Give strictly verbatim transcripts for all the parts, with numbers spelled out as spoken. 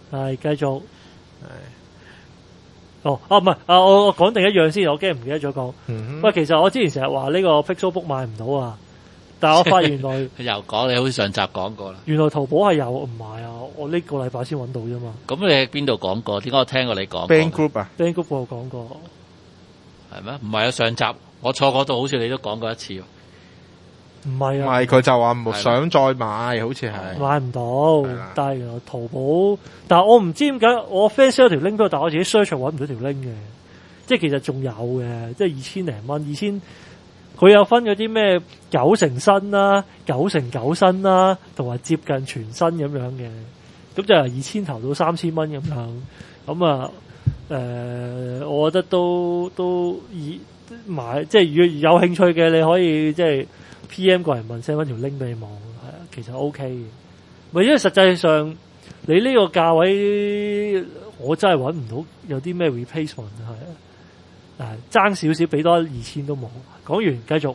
係繼續。哦，啊唔係啊，我我講定一樣先，我驚唔記得咗講。 嗯喂，其實我之前成日話呢個 Pixelbook 買唔到啊，但係我發現原來又講，你好似上集講過啦。 原來淘寶係有唔買啊，我呢個禮拜先揾到啫嘛。 咁你喺邊度講過？點解我聽過你講過 Band Group 啊 Band Group 我講過， 係咩？唔係啊，上集我錯嗰度好似你都講過一次喎。 唔係啊， 唔係佢就話唔想再買，好似係買唔到，但係原來淘寶，但係我唔知點解我 friend share 條 link 俾我，但係我自己 search 揾唔到條 link 嘅，即係其實仲有嘅，即係二千零蚊，二千佢有分嗰啲咩九成新啦、九成九新啦，同埋接近全新咁樣嘅，咁就由二千頭到三千蚊咁樣，咁啊誒，我覺得都都以買，即係如果有興趣嘅，你可以即係。P M 過嚟問 send 翻條 link 俾你望，係啊，其實 OK 嘅。咪因為實際上你呢個價位，我真係揾唔到有啲咩 replacement 係啊，爭少少俾多二千都冇。講完繼續。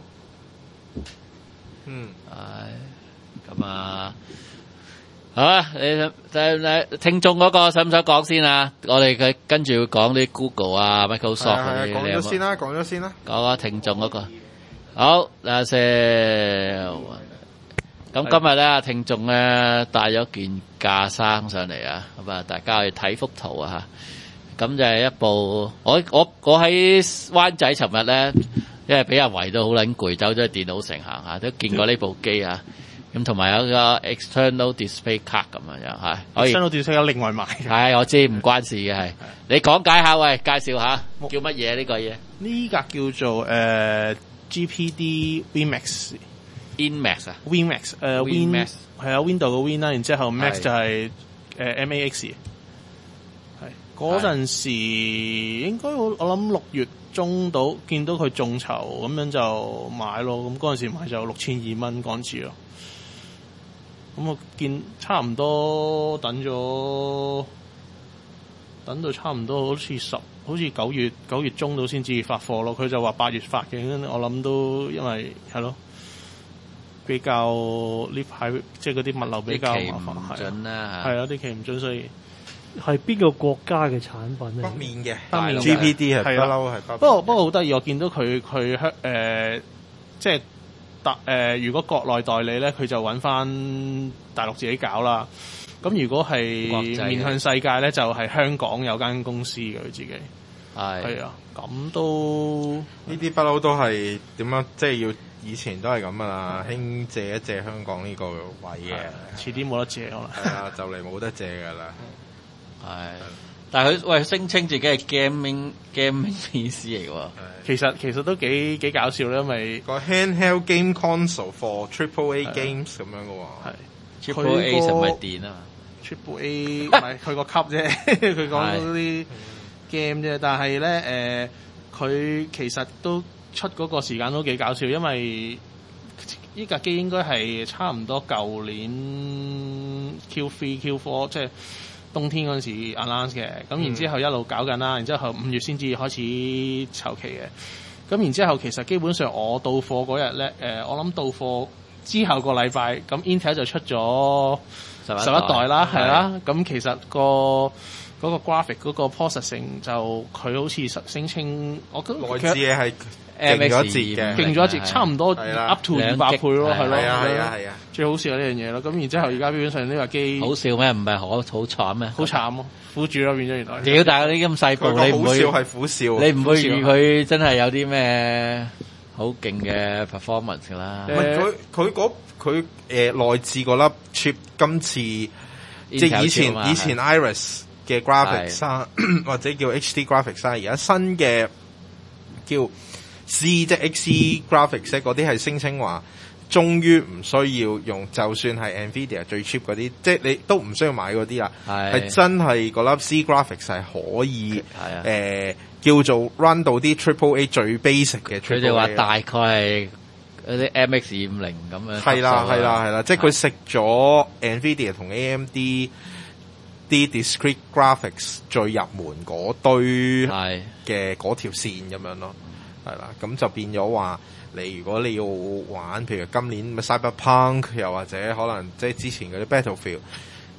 嗯， 係咁啊，好啊，你你你聽眾嗰個使唔使講先啊？我哋佢跟住會講啲 Google 啊、Microsoft 嗰啲， 講咗先啦，講咗先啦。 講下聽眾嗰個。好，嗱先。咁今日咧，聽眾咧帶咗件架生上嚟啊，咁啊，大家去睇幅圖啊嚇。咁就係一部，我我我喺灣仔尋日咧，因為俾人圍到好撚攰，走咗去電腦城行下，都見過呢部機啊。咁同埋有個 external display card 咁樣樣嚇。 external display 有另外買嘅。 係，我知唔關事嘅係。你講解下喂，介紹下叫乜嘢呢個嘢？ 呢格叫做誒。G P D WinMax，WinMax 啊 ，WinMax， 誒 Win 係啊 Window 嘅 Win 啦，然之後 Max 就係誒 M A X，係嗰陣時應該我我諗六月中到見到佢眾籌咁樣就買咯，咁嗰陣時買就六千二蚊港紙咯，咁我見差唔多等咗等到差唔多好似十。好似九月九月中到先至發貨咯，佢就話八月發嘅，我諗都因為係咯比較呢排即係嗰啲物流比較麻煩， 係啊， 係啊啲期唔準，所以係邊個國家嘅產品咧？ 北面嘅， 北面 G P D 係不嬲係北。 不過不過好得意，我見到佢佢香誒即係特誒，如果國內代理咧，佢就揾翻大陸自己搞啦。咁如果係面向世界咧，就係、是、香港有間公司嘅佢自己， 係係啊，咁都呢啲不嬲都係點樣？即係要以前都係咁噶啦，興借一借香港呢個位嘅， 遲啲冇得借可能。 係啊，就嚟冇得借噶啦。 係，但係佢喂聲稱自己係 gaming gaming P C 嚟喎。 其實其實都幾幾搞笑啦，因為個 handheld game console for triple A games 咁樣嘅喎。 係 triple A 實唔係電啊？ Triple A 唔係佢個級啫，佢講嗰啲 game 啫。但係咧誒，佢、呃、其實都出嗰個時間都幾搞笑，因為呢架機應該係差唔多舊年 Q 三 Q 四，即係冬天嗰陣時 announce 嘅。咁然之後一路搞緊啦，然之後五月先至開始籌期嘅。咁然之後其實基本上我到貨嗰日咧，誒我諗到貨之後個禮拜，咁 Intel 就出咗十一代啦，係啦，咁其實、個嗰、個 graphic 嗰個 processing 就佢好似聲稱，我覺得內置嘢係勁咗一截嘅， 勁咗一截，差唔多 up to 二百倍咯，係咯， 係啊係啊係啊， 最好笑係呢樣嘢咯。咁然之後而家基本上呢架機好笑咩？唔係好好慘咩？ 好慘咯，苦主咯變咗原來。 屌！但係嗰啲咁細部，你唔會好笑係苦笑， 你唔會預佢真係有啲咩好勁嘅 performance 㗎啦。 唔係佢佢嗰佢誒內置嗰粒 chip 今次即係以前以前 Iris 嘅 graphics 或者叫 H D graphics 而家新嘅叫 C 即係 X E graphics 嗰啲係聲稱話終於唔需要用，就算係 Nvidia 最 cheap 嗰啲，即係你都唔需要買嗰啲啦。係真係嗰粒 C graphics 係可以誒、呃、叫做 run 到啲 Triple A 最 basic 嘅。 佢哋話大概係嗰啲 M X 二五零咁樣。 係啦係啦係啦，即係佢食咗 Nvidia 同 A M D 啲 discrete graphics 最入門嗰堆嘅嗰條線咁樣咯。係啦，咁就變咗話，你如果你要玩，譬如今年 Cyberpunk，又或者可能即係之前嗰啲 Battlefield，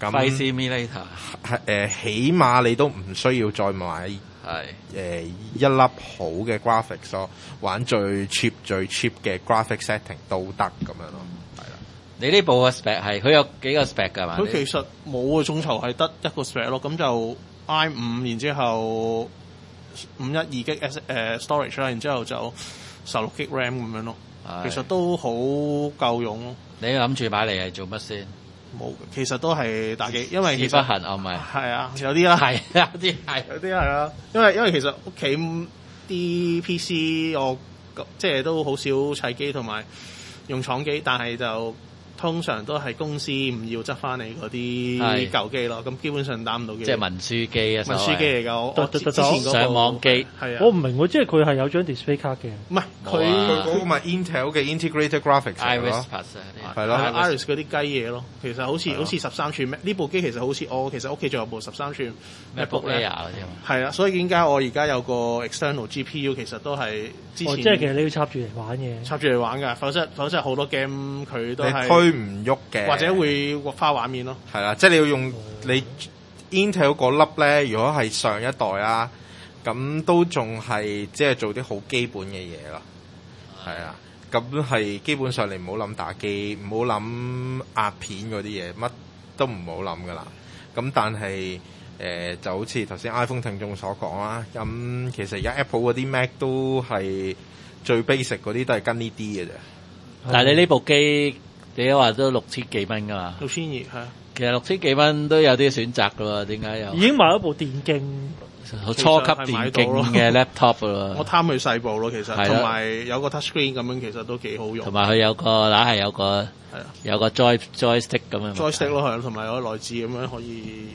咁 Flight Simulator 係誒，起碼你都唔需要再買係誒、呃、一粒好嘅 graphics 咯，玩最 cheap 最 cheap 嘅 graphic setting 都得咁樣咯。係啦， 你呢部嘅 spec 係佢有幾個 spec 㗎嘛？ 佢其實冇啊，眾籌係得一個 spec 咯，咁就 i 五，然之後五一二 G 誒 storage 啦，然之後就十六 G RAM 咁樣咯。其實都好夠用咯。 你諗住買嚟係做乜先？ 冇，其實都係打機，因為其實屎不痕，我咪係啊，有啲啦， 係有啲係， 有啲係啦。因為因為其實屋企啲 P C 我即係都好少砌機同埋用廠機，但係就通常都係公司唔要執翻你嗰啲舊機咯。咁基本上打唔到機。即係文書機啊， 文書機嚟㗎。我我之前嗰上網機係啊。 我唔明喎，即係佢係有張 display 卡嘅。 唔係佢佢嗰個咪 Intel 嘅 integrated graphics 嚟咯。係咯 ，Iris 嗰啲雞嘢咯。其實好似好似十三寸呢部機其實好似我其實屋企仲有部十三寸 MacBook Air 嗰啲嘛。係啊，所以點解我而家有個 external G P U 其實都係之前。 即係其實你要插住嚟玩嘅。 插住嚟玩㗎，否則否則好多 game 佢都係推唔喐嘅， 或者會花畫面咯。 係啦，即係你要用你 Intel 嗰粒咧，如果係上一代啦，咁都仲係即係做啲好基本嘅嘢咯。係啊，咁係基本上你唔好諗打機，唔好諗壓片嗰啲嘢，乜都唔好諗噶啦。咁但係誒、呃、就好似頭先 iPhone 聽眾所講啦，咁其實而家 Apple 嗰啲 Mac 都係最 basic 嗰啲都係跟呢啲嘅啫。 但係你呢部機，你都話都六千幾蚊噶嘛？ 六千二係啊。 其實六千幾蚊都有啲選擇噶喎，點解有？ 已經買咗部電競， 初級電競嘅 laptop 噶咯。 我貪佢細部咯，其實同埋有個 touchscreen 咁樣，其實都幾好用。 同埋佢有個嗱係有個係啊，有個 joy joystick 咁樣。 joystick 咯係，同埋有個內置咁樣可以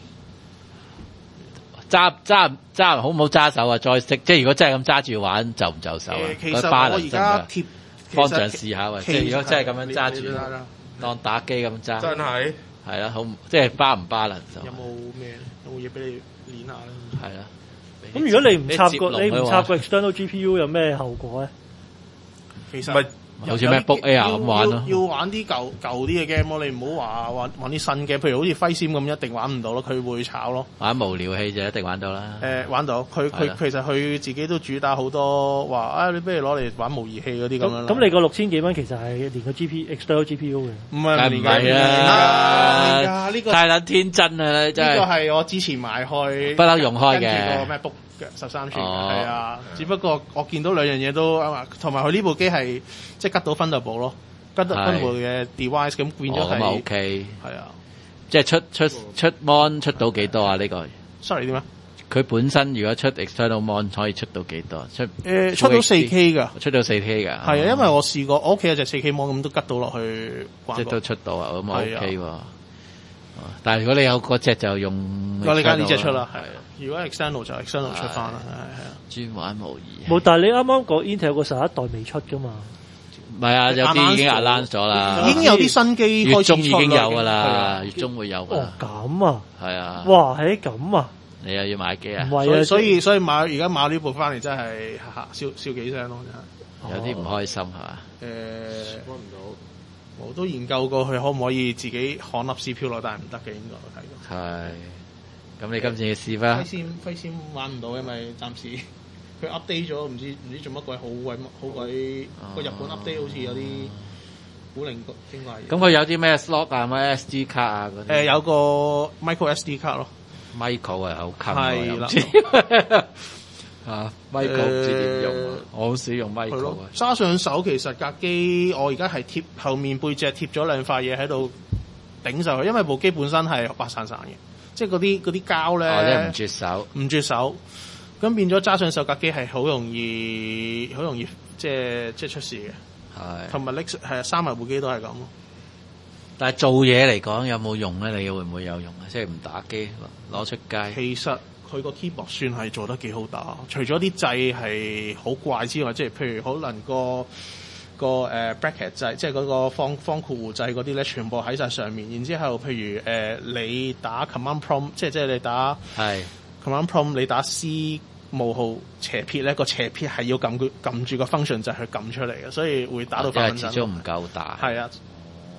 揸揸揸好唔好揸手啊 joystick？ 即係如果真係咁揸住玩，就唔就手啊？ 其實我而家貼。 方丈試下喎，即係如果真係咁樣揸住，當打機咁揸， 真係係啦，好即係巴唔巴啦就。 有冇咩？有冇嘢俾你練下咧？ 係啦。 咁如果你唔插個你唔插個 external G P U 有咩後果咧？ 其實好似 MacBook Air 咁玩咯。 要玩啲舊舊啲嘅 game 咯，你唔好話玩玩啲新嘅，譬如好似揮閃咁，一定玩唔到咯，佢會炒咯。 玩無聊戲就一定玩到啦。 誒，玩到佢佢其實佢自己都主打好多話啊，你不如攞嚟玩模擬器嗰啲咁樣。 咁你個六千幾蚊其實係連個 G P external G P U 嘅。 唔係唔係啊！呢個太撚天真啦，真係。 呢個係我之前買開， 不嬲用開嘅。 跟住個 MacBook 十三寸係啊，只不過我見到兩樣嘢都啱啊，同埋佢呢部機係即係吉到 Thunderbolt 咯，吉到 Thunderbolt 嘅 device 咁變咗係。 咁啊 OK。 係啊， 即係出出出 mon 出到幾多啊？呢個 sorry 點啊？ 佢本身如果出 external mon 可以出到幾多？出誒出到四 K 㗎， 出到四 K 㗎。係啊，因為我試過，我屋企有隻四 K mon 咁都吉到落去。 即係都出到啊，咁啊 OK 喎。但係如果你有嗰隻就用， 我你揀呢隻出啦，係。如果 external 就 external 出翻啦，係係啊。 專玩模擬。 冇，但係你啱啱講 Intel 個十一代未出噶嘛？ 唔係啊，有啲已經 announce 咗啦。 已經有啲新機開始出啦。 月中已經有噶啦，月中會有㗎。 哦，咁啊。 係啊。 哇，係咁啊！ 你又要買機啊？ 唔係啊， 所以所以買而家買呢部翻嚟真係笑笑幾聲咯，真係。有啲唔開心係嘛？ 誒，幫唔到。我都研究過佢可唔可以自己焊粒 C P U 落，但係唔得嘅，應該我睇過。 係。咁你今次要試翻？ 輝閃輝閃玩唔到，因為暫時佢 update 咗，唔知唔知做乜鬼，好鬼好鬼個日本 update 好似有啲古靈精怪嘢。 咁佢有啲咩 slot 啊，咩 S D 卡啊嗰啲？ 誒有個 micro S D 卡咯 ，micro 係好襟係啦。啊 micro 唔知點用啊？我好少用 micro 啊。 揸上手其實架機，我而家係貼後面背脊貼咗兩塊嘢喺度頂上去，因為部機本身係滑潺潺嘅。即係嗰啲嗰啲膠咧， 或者唔絕手， 唔絕手，咁變咗揸上手架機係好容易，好容易即係即係出事嘅。係，同埋拎係三埋部機都係咁咯。 但係做嘢嚟講有冇用咧？你會唔會有用啊？即係唔打機攞出街。 其實佢個 keyboard 算係做得幾好打，除咗啲掣係好怪之外，即係譬如可能個。個誒 bracket 掣，即係嗰個方方括弧掣嗰啲咧，全部喺晒上面。然之後，譬如誒、呃、你打 command prompt，即係即係你打係 command prompt，你打 C 冒號斜撇咧，個斜撇係要撳佢撳住個 function 掣去撳出嚟嘅，所以會打到發緊。 因為始終唔夠大。 係啊，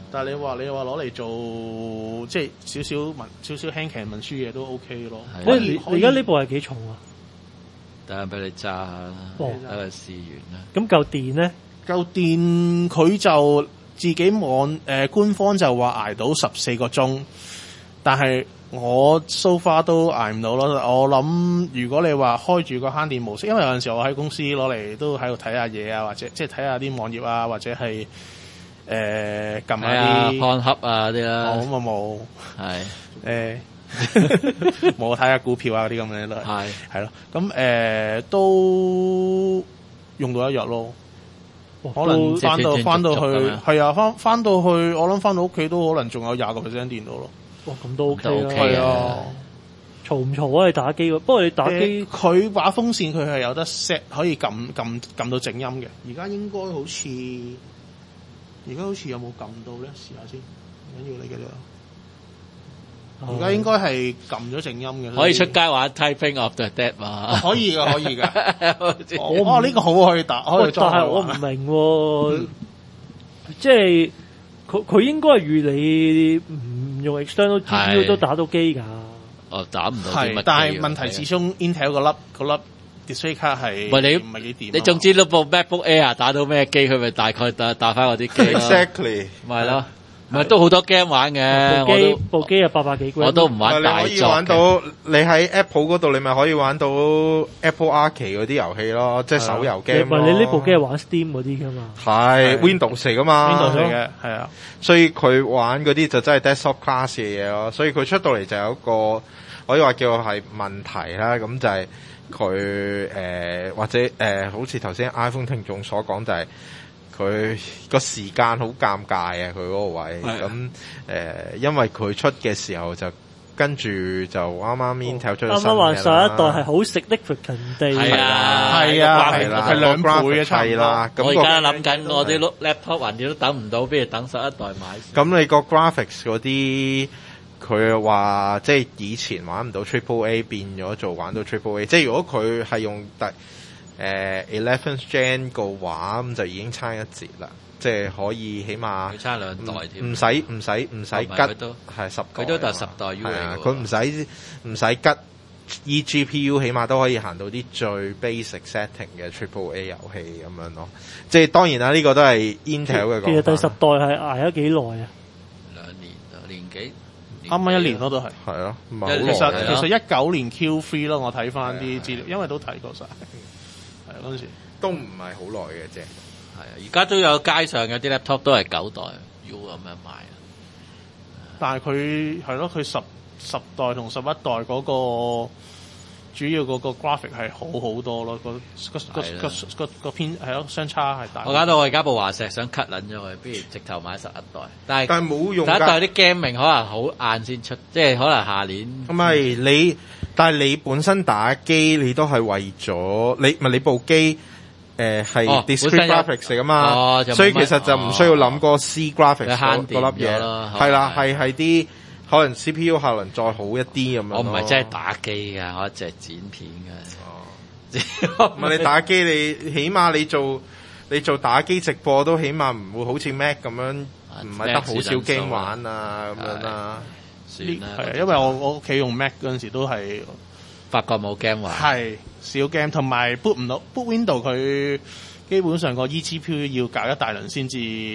但係你話你話攞嚟做即係少少文少少輕騎文書嘢都 OK 咯。 喂，你而家呢部係幾重啊？ 等下俾你揸下啦，等佢試完啦。 咁嚿電咧？ 嚿電佢就自己網誒、呃、官方就話捱到十四個鐘，但係我 so far 都捱唔到咯。我諗如果你話開住個慳電模式，因為有陣時候我喺公司攞嚟都喺度睇下嘢啊，或者即係睇下啲網頁啊，或者係誒撳下啲看盒啊啲啦。 咁啊冇係誒。冇睇下股票啊嗰啲咁嘅都係係咯，咁誒、呃、都用到一日咯，可能翻到翻到去係啊，翻翻到去我諗翻到屋企都可能仲有廿個 percent 電到咯。 哇，咁都 OK 啦， 係啊， 嘈唔嘈啊？你打機，不過你打機佢、呃、把風扇佢係有得 set 可以撳撳撳到靜音嘅，而家應該好似而家好似有冇撳到咧？試下先，唔緊要你嘅啫。而家應該係撳咗靜音嘅， 可以出街玩 Typing of the Dead 嘛？ 可以噶，可以噶。哦，呢、這個好可以打，可以裝。但係我唔明、嗯， 即係佢佢應該係預你唔用 external G P U 都打到機㗎。 哦，打唔到係，但係問題始終 Intel 個粒個粒 display 卡係唔係唔係幾掂？ 你總之都部 MacBook Air 打到咩機，佢咪大概打打翻我啲機 Exactly， 咪咯。唔係都好多 game 玩嘅， 部機部機啊八百幾 G， 我都唔玩大作嘅。 你可以玩到你喺 Apple 嗰度，你咪可以玩到 Apple Arcade 嗰啲遊戲咯，即係手遊 game 咯。 唔係你呢部機係玩 Steam 嗰啲噶嘛？ 係 Windows 嚟噶嘛 ？Windows 嚟嘅，係啊。 所以佢玩嗰啲就真係 desktop class 嘅嘢咯。所以佢出到嚟就有一個可以話叫係問題啦。咁就係佢誒或者誒、呃，好似頭先 iPhone 聽眾所講就係、是。佢個時間好尷尬啊！佢嗰個位咁誒、呃，因為佢出嘅時候就跟住就啱啱 Intel 出咗新嘅啦。啱啱話上一代係好 significant 地， 係啊， 係啊，係啦，係兩倍嘅差唔多。 咁我而家諗緊我啲 laptop 橫掂都等唔到，不如等上一代買。 咁你個 graphics 嗰啲，佢話即係以前玩唔到 Triple A 變咗做玩到 Triple A， 即係如果佢係用第誒 eleventh Gen 個話咁就已經差一截啦，即係可以起碼差兩代添， 唔使唔使唔使吉，係十佢都係十代 U 嚟嘅， 佢唔使唔使吉 eGPU， 起碼都可以行到啲最 basic setting 嘅 Triple A 遊戲咁樣咯。即係當然啦，呢、呢個都係 Intel 嘅講法。 其實第十代係捱咗幾耐啊？ 兩年年幾？ 啱啱一年咯，都係係咯。 其實其實一九年 Q 三 咯，我睇翻啲資料，因為都睇過晒。係嗰陣時都唔係好耐嘅啫。 係啊，而家都有街上有啲 laptop 都係九代 U 咁樣賣。 但係佢係咯，佢十十代同十一代嗰個主要嗰個 graphic 係好好多咯，個個個個個個偏係咯，相差係大。我搞到我而家部華碩想 cut 撚咗佢，不如直頭買十一代。但係但係冇用。 十一代啲 game 名可能好晏先出，即係可能下年。 唔係你，但係你本身打機你都係為咗你，唔係你部機誒係 discrete graphics 嚟噶嘛、哦，所以其實就唔需要諗個 C graphics 嗰粒嘢，係啦，係係啲可能 C P U 效能再好一啲咁樣。 我唔係真係打機㗎，我淨係剪片㗎。 哦，唔係你打機，你起碼你做你做打機直播都起碼唔會好似 Mac 咁樣，唔係得好少 game 玩啊咁樣啦。 係啊，因為我我屋企用 Mac 嗰陣時都係發覺冇 game 玩， 係少 game， 同埋 boot 唔到 boot Window 佢基本上個 eGPU 要搞一大輪先至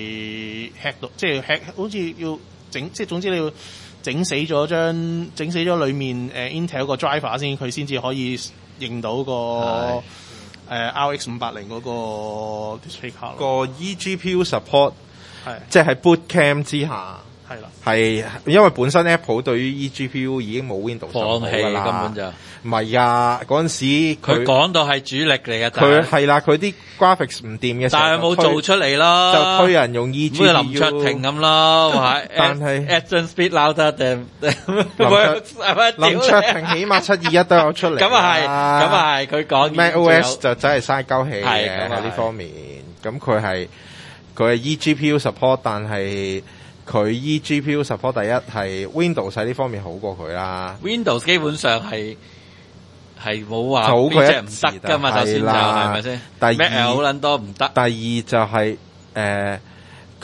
hack 到，即係 hack 好似要整，即係總之你要整死咗張整死咗裡面誒、呃、Intel 個 driver 先，佢先至可以認到個誒、呃、R X 五八零嗰個 display 卡個 eGPU support， 係即係喺 boot cam 之下。係啦，係因為本身 Apple 對於 eGPU 已經冇 Windows 放棄㗎啦，根本就唔係啊！嗰陣時佢講到係主力嚟嘅， 佢係啦，佢啲 graphics 唔掂嘅時候， 但係冇做出嚟咯， 就推人用 eGPU， 好似林卓廷咁咯，話但係 Action Speed louder than 林卓廷起碼七二一都有出嚟， 咁啊係，咁啊係，佢講 macOS 就真係嘥鳩氣嘅喺呢方面，咁佢係佢係 eGPU support， 但係。佢 eGPU support 第一係 Windows 喺呢方面好過佢啦 ，Windows 基本上係係冇話邊隻唔得㗎嘛，首先就係咪先？第二 Mac 好撚多唔得。 第二就係誒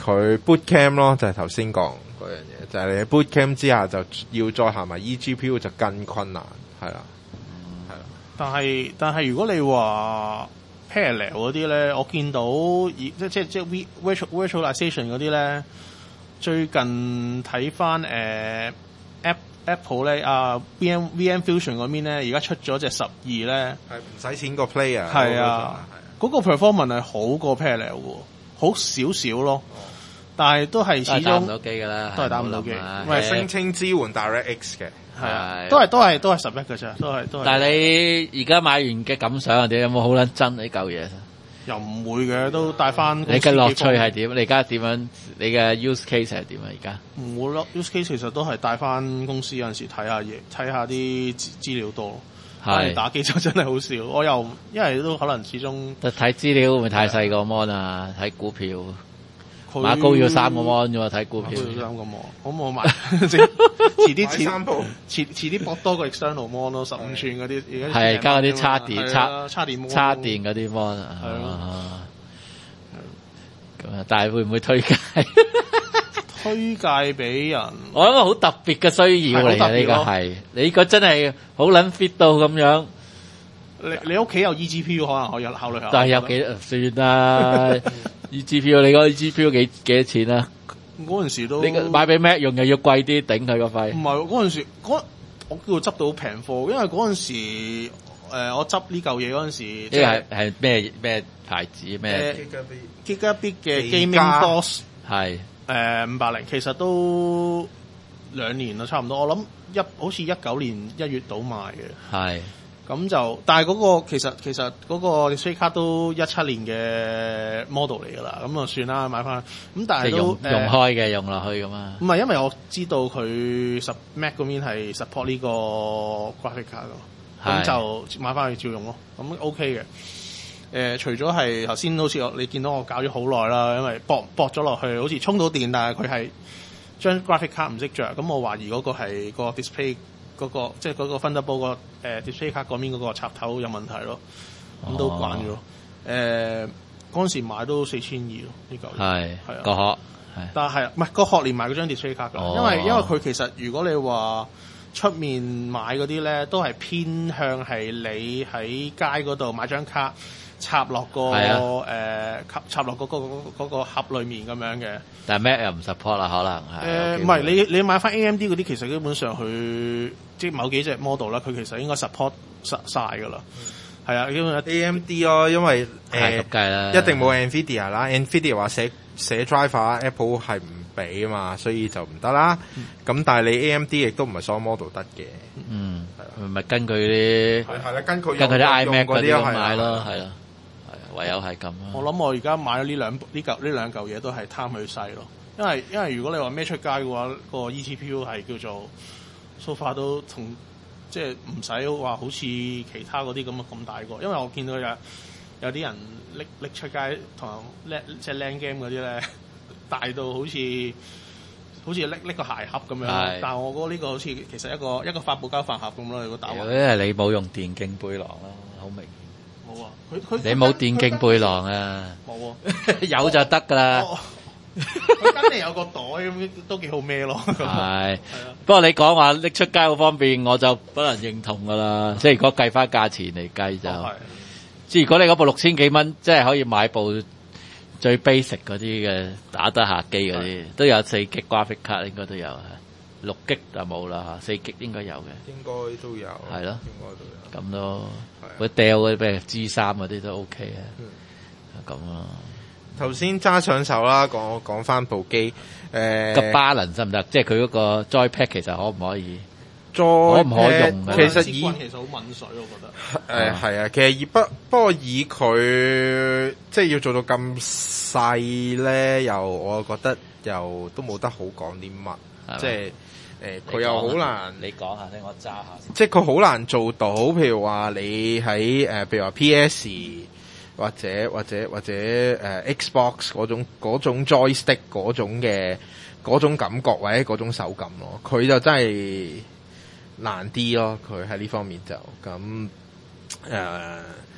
佢 boot camp 咯，就係頭先講嗰樣嘢，就係、是、你 boot camp 之下就要再行埋 eGPU 就更困難，係啦，係啦、嗯。 但係但係如果你話 parallel 嗰啲咧，我見到即即即 virtual virtualization 嗰啲咧，最近睇翻誒 App Apple 咧啊 V M V M Fusion 嗰邊咧，而家出咗隻十二咧， 係唔使錢個 player， 係啊，嗰、嗰個 performance 係好過 parallel 喎，好少少咯。哦、但係都係始終打唔到機㗎啦， 都係打唔到機， 唔係聲稱支援 DirectX 嘅， 係啊，都係都係都係十一嘅啫，都係都係。 但係你而家買完嘅感想係點？有冇好撚憎呢嚿嘢？ 又唔會嘅，都帶翻。 你嘅樂趣係點？你而家點樣？你嘅 use case 係點啊？而家唔會咯 ，use case 其實都係帶翻公司有陣時睇下嘢，睇下啲資資料多。係打機就真係好少。我又因為都可能始終睇資料會唔會太細個 mon 啊？睇股票馬高要三個 mon 啫喎，睇股票。 要三個 mon，好冇買。遲啲遲遲遲啲博多個 external mon 咯，十五寸嗰啲。而家係加嗰啲叉電叉叉電叉電嗰啲 mon 啊。係咯。咁啊，但係會唔會推介？ 推介俾人， 我諗個好特別嘅需要嚟嘅呢個係，你個真係好撚 fit 到咁樣。 你你屋企有 eGPU 可能可以考慮下。 但係有幾算啦？eGPU 你個 eGPU 幾幾多錢啊？ 嗰陣時都你買俾 Mac 用又要貴啲，頂佢個肺。 唔係嗰陣時，嗰我叫做執到平貨，因為嗰陣時誒、呃、我執呢嚿嘢嗰陣時， 呢個係係咩咩牌子咩 Gigabit 嘅 Gaming Boss 係。 誒五百零，其實都兩年啦，差唔多。我諗一好似一九年一月到賣嘅，係咁就，但係嗰、嗰個其實其實嗰個 display 卡都一七年嘅 model 嚟㗎啦，咁就算啦，買翻。咁但係都用、呃、用開嘅用落去㗎嘛。 唔係因為我知道佢十 Mac 嗰邊係 support 呢個 graphic 卡㗎，咁就買翻去照用咯。咁 OK 嘅。誒、呃，除咗係頭先好似我你見到我搞咗好耐啦，因為駁駁咗落去，好似充到電，但係佢係將 graphic 卡唔識着，咁我懷疑嗰個係個 display 嗰、嗰個即係嗰個 Thunderbolt 個誒 display 卡嗰邊嗰個插頭有問題咯，咁都慣咗。誒嗰陣時買都四千二咯，呢嚿係係啊個殼， 但係唔係個殼連埋嗰張 display 卡㗎、哦，因為因為佢其實如果你話出面買嗰啲咧，都係偏向係你喺街嗰度買張卡。插落個誒、啊呃、插落嗰、嗰個嗰個盒裏面咁樣嘅， 但係 Mac 又唔 support 啦，可能誒唔係你你買翻 A M D 嗰啲，其實基本上佢即係某幾隻 model 啦，佢其實應該 support 實曬㗎啦。係啊，基本上 A M D 咯，因為誒、 呃、 一定冇 Nvidia 啦，Nvidia 話寫寫 driver，Apple 係唔俾啊嘛，所以就唔得啦。咁、嗯、但係你 A M D 亦都唔係所有 model 得嘅。嗯， 係咪根據啲係啦，根據根據啲 iMac 嗰啲咁買咯，係啦。唯有係咁啦。 我諗我而家買咗呢兩呢嚿呢兩嚿嘢都係貪佢細咯，因為因為如果你話孭出街嘅話，個 eGPU 係叫做 so far 都同即係唔使話好似其他嗰啲咁嘅咁大個，因為我見到有有啲人拎拎出街同人即係 LAN game 嗰啲咧，大到好似好似拎拎個鞋盒咁樣，但係我覺得呢個好似其實一個一個發泡膠飯盒咁咯，如果打橫。因為你冇用電競背囊咯，好明顯。 冇啊！佢佢你冇電競背囊啊？冇啊！有就得㗎啦。 佢肯定有個袋咁，都幾好孭咯。 係，不過你講話拎出街好方便，我就不能認同㗎啦。即係如果計翻價錢嚟計就，即係如果你嗰部六千幾蚊，即係可以買部最 basic 嗰啲嘅打得下機嗰啲，都有四 G graphic 卡應該都有嚇，六 G 就冇啦嚇，四 G 應該有嘅。應該都有。係咯，應該都有。咁咯，會掉嗰啲譬如 G 三嗰啲都 OK 啊，咁咯。 頭先揸上手啦，講講翻部機，誒個 balance 得唔得？即係佢嗰個 Joypad 其實可唔可以？ 可唔可用嘅？ 其實以其實好抿水，我覺得。 誒係啊，其實以不不過以佢即係要做到咁細咧，又我覺得又都冇得好講啲乜，即係。誒佢又好難， 你講下聽，我揸下先。 即係佢好難做到，譬如話你喺誒、呃，譬如話 P S 或者或者或者誒、呃、Xbox 嗰種嗰種 joystick 嗰種嘅嗰種感覺或者嗰種手感咯，佢就真係難啲咯。佢喺呢方面就咁誒，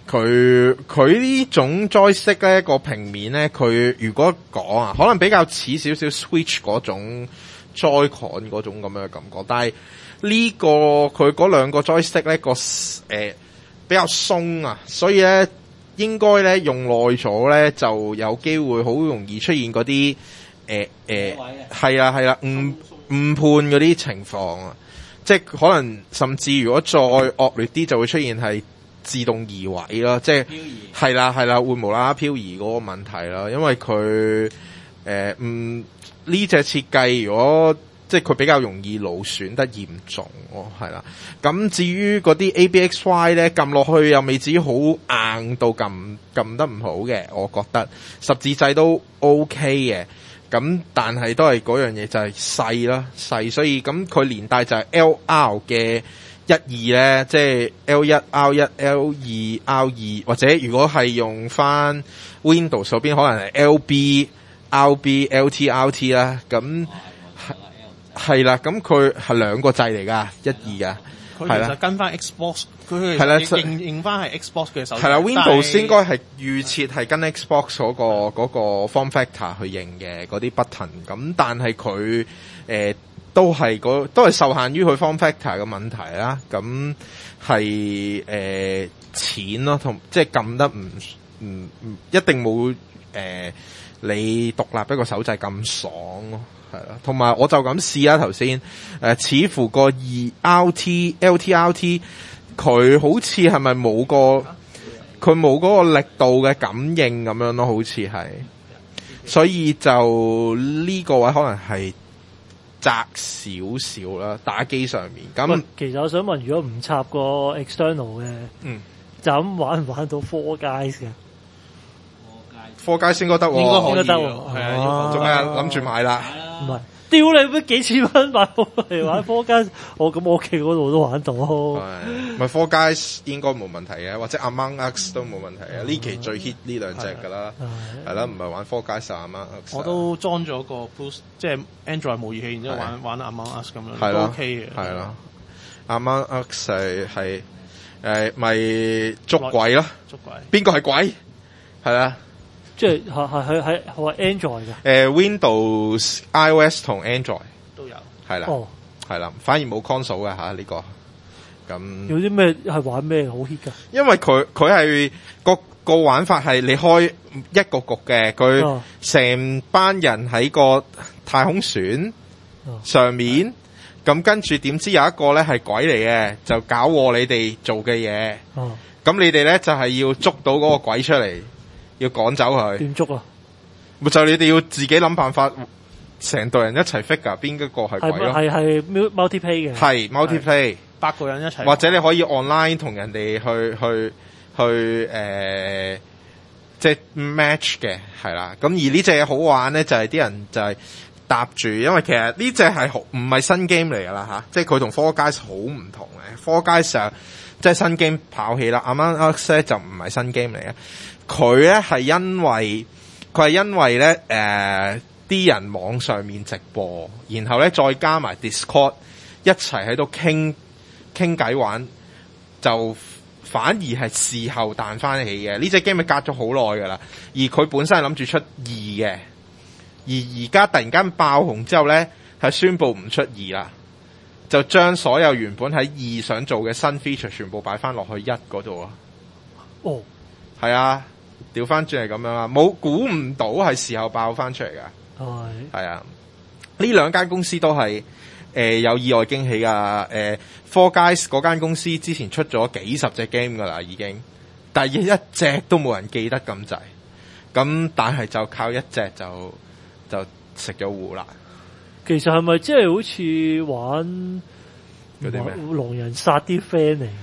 佢佢呢種 joystick 咧個平面咧，佢如果講啊，可能比較似少少 Switch 嗰種 Joy-Con 嗰種咁樣嘅感覺，但係呢、這個佢嗰兩個 joystick 咧個誒、呃、比較鬆啊，所以咧應該咧用耐咗咧就有機會好容易出現嗰啲誒誒係啊係啊誤誤判嗰啲情況啊，即係可能甚至如果再惡劣啲就會出現係自動移位咯，即係係啦係啦會無啦啦漂移嗰個問題啦，因為佢誒嗯呢隻設計如果即係佢比較容易勞損得嚴重喎，係啦。咁至於嗰啲 A B X Y 咧，撳落去又未至於好硬到撳撳得唔好嘅，我覺得十字掣都 OK 嘅。咁但係都係嗰樣嘢就係細啦，細，所以咁佢連帶就係 L R 嘅一二咧，即係 L 一 R 一 L 二 R 二，或者如果係用翻 Windows 嗰邊，可能係 L B R B L T R T 啦，咁。係啦，咁佢係兩個掣嚟噶，一二噶，係啦。佢其實跟翻 Xbox，佢係認認翻係 Xbox 嘅手掣。係啦 ，Windows 應該係預設係跟 Xbox 嗰、嗰個嗰、嗰個 form factor 去認嘅嗰啲 button。咁但係佢誒都係嗰都係受限於佢 form factor 嘅問題啦。咁係誒淺咯，同即係撳得唔唔唔一定冇誒、呃、你獨立一個手掣咁爽咯。係啦，同埋我就咁試啊頭先，誒、呃、似乎個二 R T L T R T 佢好似係咪冇個佢冇嗰個力度嘅感應咁樣咯，好似係，所以就呢個位可能係窄少少啦，打機上面。咁其實我想問，如果唔插個 external 嘅，嗯，就咁玩唔玩到 Four Guys 嘅？ 科街先應該得喎， 應該得喎， 係啊，做咩啊？諗住買啦？ 唔係，屌你乜幾千蚊買嚟玩科街？我咁我屋企嗰度都玩到。係， 咪科街應該冇問題嘅，或者 Among Us 都冇問題嘅。呢期最 hit 呢兩隻㗎啦，係啦，唔係玩科街就 Among Us。 我都裝咗個 Boost，即係 Android 模擬器，然之後玩玩 Among Us 咁樣，都 OK 嘅。係啦 ，Among Us 係係誒咪捉鬼咯？ 捉鬼， 邊個係鬼？係啦。 即係係係係係 Android 嘅，誒、 呃、Windows、iOS 同 Android 都有， 係啦， 哦， 係啦，反而冇 console 嘅吓呢個，咁有啲咩係玩咩好 hit 噶？ 因為佢佢係個個玩法係你開一個局嘅，佢成班人喺個太空船上面，咁、哦、跟住點知有一個咧係鬼嚟嘅，就搞禍你哋做嘅嘢，咁、哦、你哋咧就係、是、要捉到嗰個鬼出嚟。要趕走佢， 點捉啊？ 咪就你哋要自己諗辦法，成隊人一齊 figure 邊一個係鬼咯？係係 multiplay 嘅， 係 multiplay， 八個人一齊， 或者你可以 online 同人哋去去去誒、呃，即係 match 嘅，係啦。咁而呢隻嘢好玩咧，就係、是、啲人就係搭住，因為其實呢隻係好唔係新 game 嚟噶啦吓，即係佢同 Fall Guys 好唔同嘅。Fall Guys 上即係新 game 跑起啦，Among Us 咧就唔係新 game 嚟嘅。佢咧係因為佢係因為咧誒啲人網上面直播，然後咧再加埋 Discord 一齊喺度傾傾偈玩，就反而係事後彈翻起嘅。呢隻 game 咪隔咗好耐噶啦，而佢本身係諗住出二嘅，而而家突然間爆紅之後咧，係宣布唔出二啦，就將所有原本喺二想做嘅新 feature 全部擺翻落去一嗰度啊。 哦， 係啊。調翻轉係咁樣啦，冇估唔到係時候爆翻出嚟噶，係係啊，呢兩間公司都係誒、呃、有意外驚喜噶，誒 Four Guys 嗰間公司之前出咗幾十隻 game 噶啦已經，但係一隻都冇人記得咁滯，咁但係就靠一隻就就食咗糊啦。 其實係咪即係好似玩嗰啲咩狼人殺啲 friend 嚟？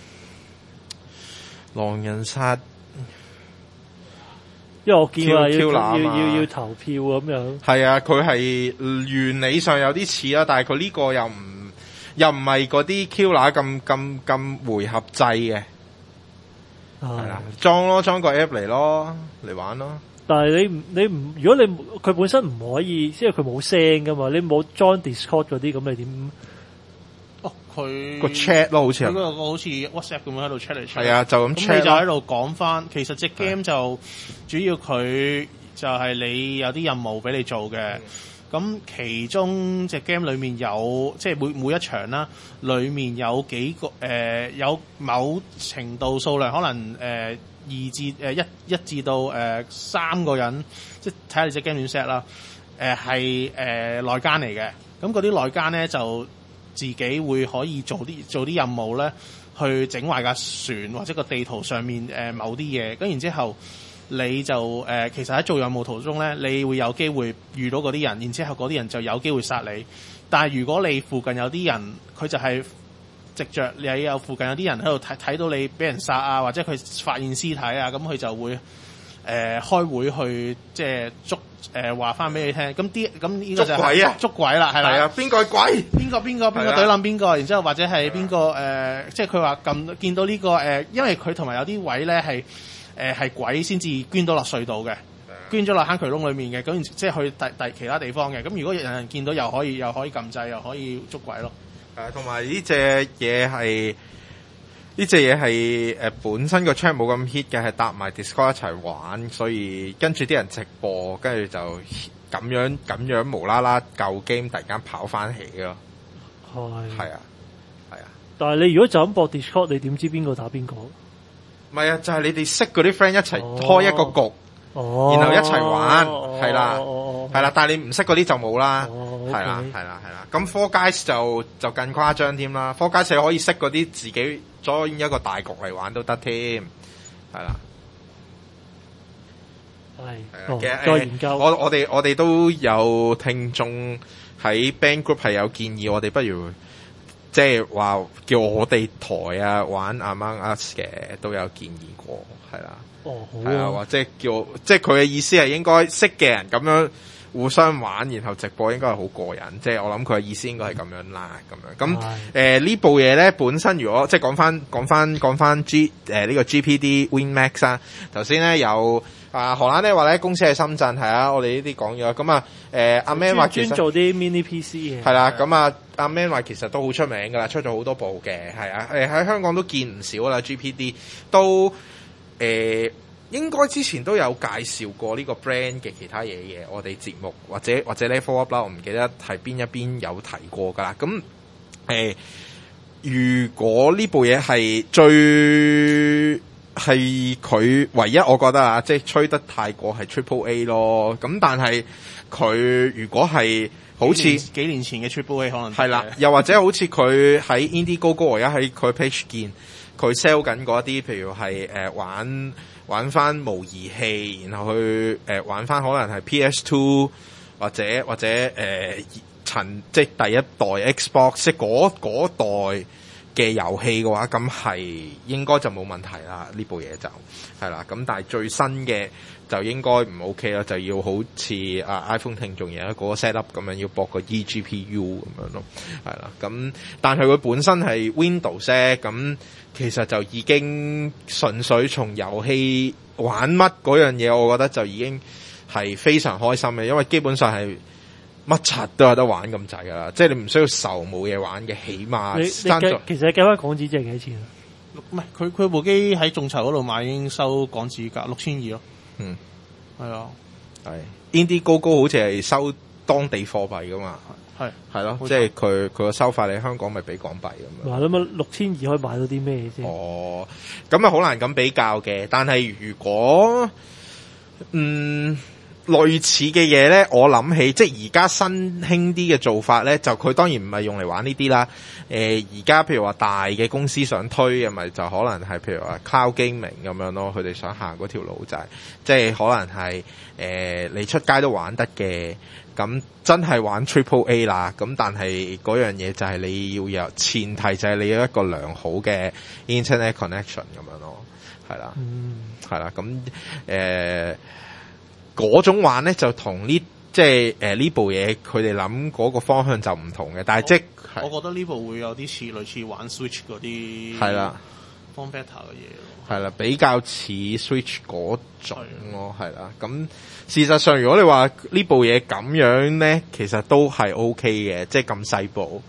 狼人殺。 因為我見話要 Q, Q 要要要投票咁樣， 係啊，佢係原理上有啲似啦，但係佢呢個又唔又唔係嗰啲 Q 乸咁咁咁回合制嘅，係啦，裝咯裝個 app 嚟咯嚟玩咯。 但係你唔你唔如果你佢本身唔可以，即係佢冇聲噶嘛，你冇裝 Discord 嗰啲咁，你點？ 哦， 佢個 chat 咯，好似係佢嗰個好似 WhatsApp 咁樣喺度 chat 嚟 chat。 係啊，就咁 chat 咁你就喺度講翻，其實隻 game 就主要佢就係你有啲任務俾你做嘅。咁其中隻 game 裏面有即係每每一場啦，裏面有幾個誒、呃、有某程度數量，可能誒、呃、二至誒、呃、一一至到誒、呃、三個人，即係睇下你隻 game 點 set 啦。誒係誒內奸嚟嘅，咁嗰啲內奸咧就自己會可以做啲做啲任務咧，去整壞架船或者個地圖上面誒、呃、某啲嘢，咁然之後。你就誒、呃，其實喺做任務途中咧，你會有機會遇到嗰啲人，然之後嗰啲人就有機會殺你。但係如果你附近有啲人，佢就係藉着你有附近有啲人喺度睇睇到你俾人殺啊，或者佢發現屍體啊，咁佢就會誒、呃、開會去即係捉誒話翻俾你聽。咁啲咁呢個就係、 捉鬼啊！ 捉鬼啦，係啦。係啊， 邊個係鬼？邊個邊個邊個懟冧邊個？然之後或者係邊個誒？即係佢話撳見到呢、呢個誒、呃，因為佢同埋有啲位咧係。誒係、呃、鬼先至捐到落隧道嘅，捐咗落坑渠窿裏面嘅，咁即係去第第其他地方嘅。咁如果有人見到，又可以又可以撳掣，又可以捉鬼咯。 誒，同埋呢隻嘢係呢隻嘢係誒本身個 channel 冇咁 hit 嘅，係搭埋 Discord 一齊玩，所以跟住啲人直播，跟住就咁樣咁樣無啦啦舊 game 突然間跑翻起咯。係係啊係啊！ 但係你如果就咁播 Discord，你點知邊個打邊個？ 唔係啊，就係、是、你哋識嗰啲 friend 一齊開一個局，哦、然後一齊玩，係啦，係啦。但係你唔識嗰啲就冇啦，係啦，係啦，係啦。咁 Four Guys 就就更誇張添啦。Four Guys 可以識嗰啲自己 join 一個大局嚟玩都得添，係啦。係，其實再研究。我我哋我哋都有聽眾喺 Band Group 係有建議，我哋不如。即係話叫我哋台啊玩 Among Us 嘅都有建議過，係啦， 哦，好係啊，或者叫即係佢嘅意思係應該識嘅人咁樣互相玩，然後直播應該係好過癮。即係我諗佢嘅意思應該係咁樣啦，咁樣咁誒呢部嘢咧本身如果即係講翻講翻講翻 G 誒、呃、呢、呢個 G P D Win Max 啊，頭先咧有。啊，荷蘭咧話咧公司喺深圳，係啊，我哋呢啲講咗。咁啊，誒阿 Man 話其實專做啲 mini P C 嘅。 係啦，咁啊，阿 Man 話其實都好出名噶啦，出咗好多部嘅，係啊，誒喺香港都見唔少啦。G P D 都誒、呃、應該之前都有介紹過呢個 brand 嘅其他嘢嘅，我哋節目或者或者 Level Up 啦，我唔記得係邊一邊有提過噶啦。咁誒、呃，如果呢部嘢係最係佢唯一，我覺得啊，即係吹得太過係 Triple A 咯。咁但係佢如果係好似幾， 幾年前嘅 Triple A 可能係啦，又或者好似佢喺 Indiegogo 而家喺佢 page 見佢 sell 緊嗰啲，譬如係誒、呃、玩玩翻模擬器，然後去誒、呃、玩翻可能係 P S Two 或者或者誒陳、呃、即係第一代 Xbox 即係嗰嗰代嘅遊戲嘅話，咁係應該就冇問題啦。呢部嘢就係啦，咁但係最新嘅就應該唔 OK 啦，就要好似啊 iPhone 聽眾有一個 set up 咁樣，要駁個 eGPU 咁樣咯，係啦。咁但係佢本身係 Windows 咁，其實就已經純粹從遊戲玩乜嗰樣嘢，我覺得就已經係非常開心嘅，因為基本上係。乜柒都有得玩咁滯噶啦，即係你唔需要愁冇嘢玩嘅，起碼你你計其實計翻港紙即係幾多錢啊？ 唔係佢佢部機喺眾籌嗰度買已經收港紙價六千二咯。嗯，係啊， 係 Indiegogo 好似係收當地貨幣噶嘛， 係係咯，即係佢佢個收法你香港咪俾港幣咁樣。 嗱，咁啊六千二可以買到啲咩先？ 哦，咁啊好難咁比較嘅，但係如果嗯。類似嘅嘢咧，我諗起即係而家新興啲嘅做法咧，就佢當然唔係用嚟玩呢啲啦。誒而家譬如話大嘅公司想推嘅，咪就可能係譬如話 Cloud Gaming 咁樣咯，佢哋想行嗰條路就係、是、即係可能係誒、呃、你出街都玩得嘅，咁真係玩 Triple A 啦。咁但係嗰樣嘢就係你要有前提，就係你有一個良好嘅 Internet Connection 咁樣咯，係啦，係啦、嗯，咁誒。嗰種玩咧就同呢即係誒呢部嘢佢哋諗嗰個方向就唔同嘅，但係即我，我覺得呢部會有啲似類似玩 Switch 嗰啲係啦 form factor 嘅嘢咯， 係啦，比較似 Switch 嗰種咯，係啦。咁事實上如果你話呢部嘢咁樣咧，其實都係 OK 嘅，即係咁細部係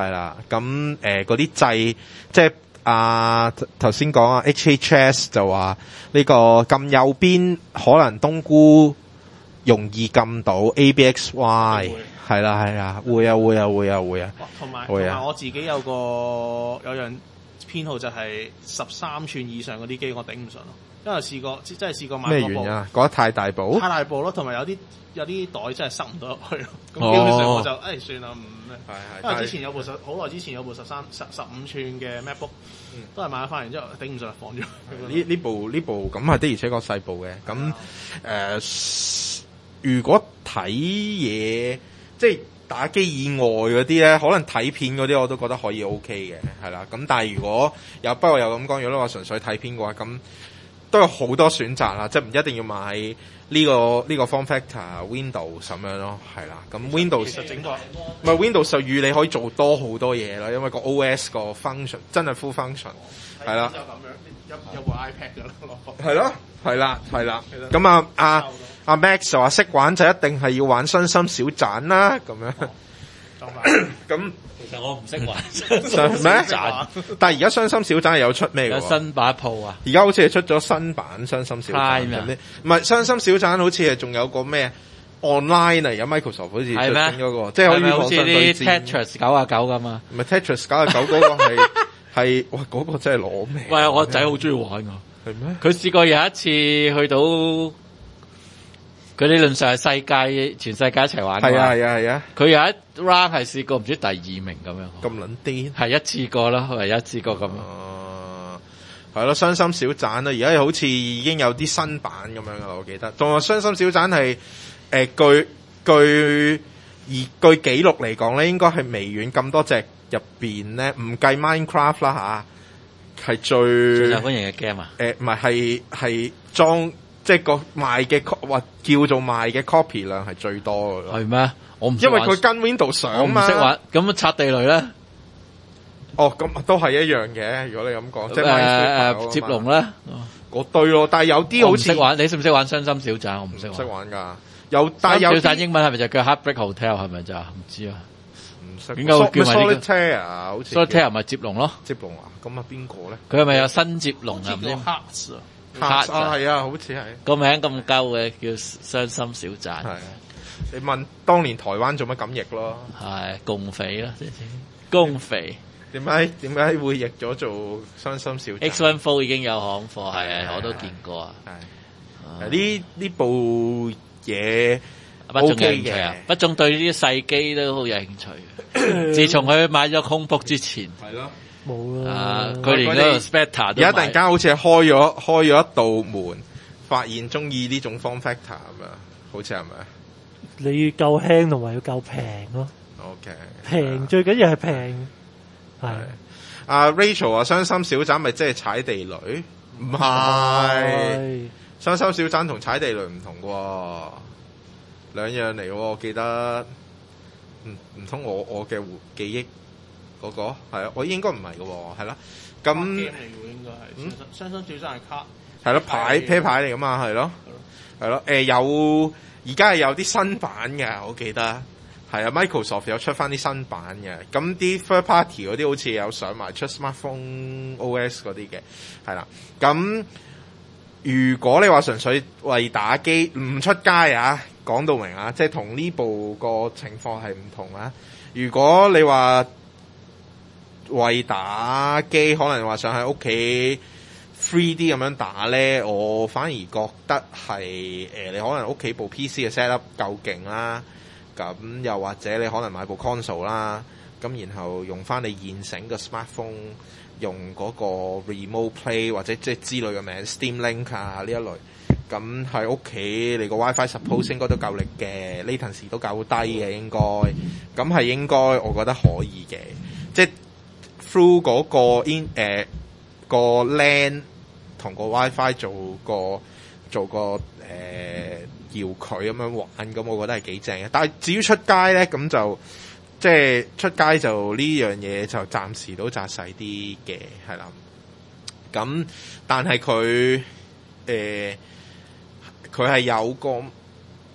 係啦，咁誒嗰啲掣，即係啊頭先講啊 H H S 就話呢個撳右邊可能冬菇容易撳到 A B X Y， 係啦係啊，會啊會啊會啊會啊， 同埋同埋我自己有個有樣偏好就係十三寸以上嗰啲機我頂唔順咯，因為試過真係試過買咩原因啊？覺得太大部， 太大部咯，同埋有啲有啲袋真係塞唔到入去咯。咁基本上我就誒、哎、算啦，唔咩。因為之前有部十好耐之前有部十三十十五寸嘅 MacBook，、嗯、都係買咗翻嚟之後頂唔順就放咗。 呢呢部呢部咁係的而且確細部嘅。咁誒、呃，如果睇嘢即係打機以外嗰啲咧，可能睇片嗰啲我都覺得可以 OK 嘅，係啦。咁但係如果有不過又咁講，如果我純粹睇片嘅話，咁都有好多選擇啦，即係唔一定要買呢、呢個呢、呢個 form factor Windows 咁樣咯，係啦。咁 Windows 其實整個唔係 Windows 就預你可以做多好多嘢啦，因為個 O S 個 function 真係 full function， 係啦。 就咁樣有有部 iPad 㗎啦， 係咯，係啦，係啦。咁啊啊阿 Max 就話識玩就一定係要玩傷心小棧啦，咁樣。咁其實我唔識玩咩？但係而家傷心小棧係有出咩嘅？ 有新把鋪啊！ 而家好似係出咗新版傷心小棧咁啲，唔係傷心小棧好似係仲有個咩 online 啊？而家 Microsoft 好似出緊嗰個，即係可以好似啲 Tetris 九啊九咁啊！ 唔係 Tetris 九啊九嗰個係係哇嗰個真係攞命！ 喂，我仔好中意玩㗎， 係咩？ 佢試過有一次去到。佢理論上係世界全世界一齊玩嘅， 係啊係啊係啊！ 佢有一 round 係試過唔知第二名咁樣， 咁撚癲， 係一次過咯，係一次過咁。 哦，係咯，傷心小棧啦，而家好似已經有啲新版咁樣噶啦，我記得。仲有傷心小棧係誒據據而據記錄嚟講咧，應該係微軟咁多隻入邊咧，唔計 Minecraft 啦吓，係最最受歡迎嘅 game 啊！ 誒唔係係係裝。即係個賣嘅或叫做賣嘅 copy 量係最多嘅咯。 係咩？我唔因為佢跟 Windows 上嘛。 我唔識玩。咁拆地雷咧？ 哦，咁都係一樣嘅。如果你咁講，即係誒誒接龍咧， 嗰堆咯。但係有啲好似識玩，你識唔識玩傷心小棧？我唔識玩。 識玩㗎。有但係有小棧英文係咪就叫 Heartbreak Hotel 係咪就唔知啊？ 唔識。 點解會叫埋呢個 Solitaire 啊？好似 Solitaire 咪接龍咯？ 接龍啊？咁啊邊個咧？ 佢係咪有新接龍啊？唔知。 Hearts 啊。啊係啊，好似係個名咁鳩嘅，叫傷心小棧。 係你問當年台灣做乜咁譯咯？ 係共匪啦，共匪。 點解點解會譯咗做傷心小棧 ？X one Fold 已經有行貨，係啊，我都見過啊。 係呢呢部嘢不中有興趣啊，不中對呢啲細機都好有興趣。自從佢買咗空 book 之前，係咯。 冇啦、 啊！佢連嗰個 Spectre 都而家突然間好似係開咗開咗一道門，發現中意呢種 form factor 咁樣，好似係咪？ 你要夠輕同埋要夠平咯。 OK， 平最緊要係平。係阿 Rachel 話傷心小棧咪即係踩地雷？唔係，傷心小棧同踩地雷唔同喎，兩樣嚟喎。我記得唔唔通我我嘅記憶。嗰、那個係啊，我應該唔係嘅喎，係啦。咁應該係，傷心小棧係卡， 係咯牌啤牌嚟㗎嘛，係咯，係咯。誒、呃、有而家係有啲新版嘅，我記得係啊。Microsoft 有出翻啲新版嘅，咁啲 third party 嗰啲好似有上埋出 smartphone O S 嗰啲嘅，係啦。咁如果你話純粹為打機唔出街啊，講到明啊，即係同呢部個情況係唔同啊。如果你話為打機可能話想喺屋企 three D 咁樣打咧，我反而覺得係誒、呃、你可能屋企部 P C 嘅 set up 夠勁啦，咁又或者你可能買部 console 啦，咁然後用翻你現成嘅 smartphone 用嗰個 remote play 或者即係之類嘅名 Steam Link 啊呢一類，咁喺屋企你個 WiFi suppose 應該都夠力嘅 latency 都夠低嘅應該，咁係應該我覺得可以嘅，即係。through 嗰個 in 誒、呃、個 LAN 同個 WiFi 做個做個誒、呃、遙距咁樣玩，咁我覺得係幾正嘅。但係至於出街咧，咁就即係出街就呢樣嘢就暫時都窄細啲嘅，係啦。咁但係佢誒佢係有個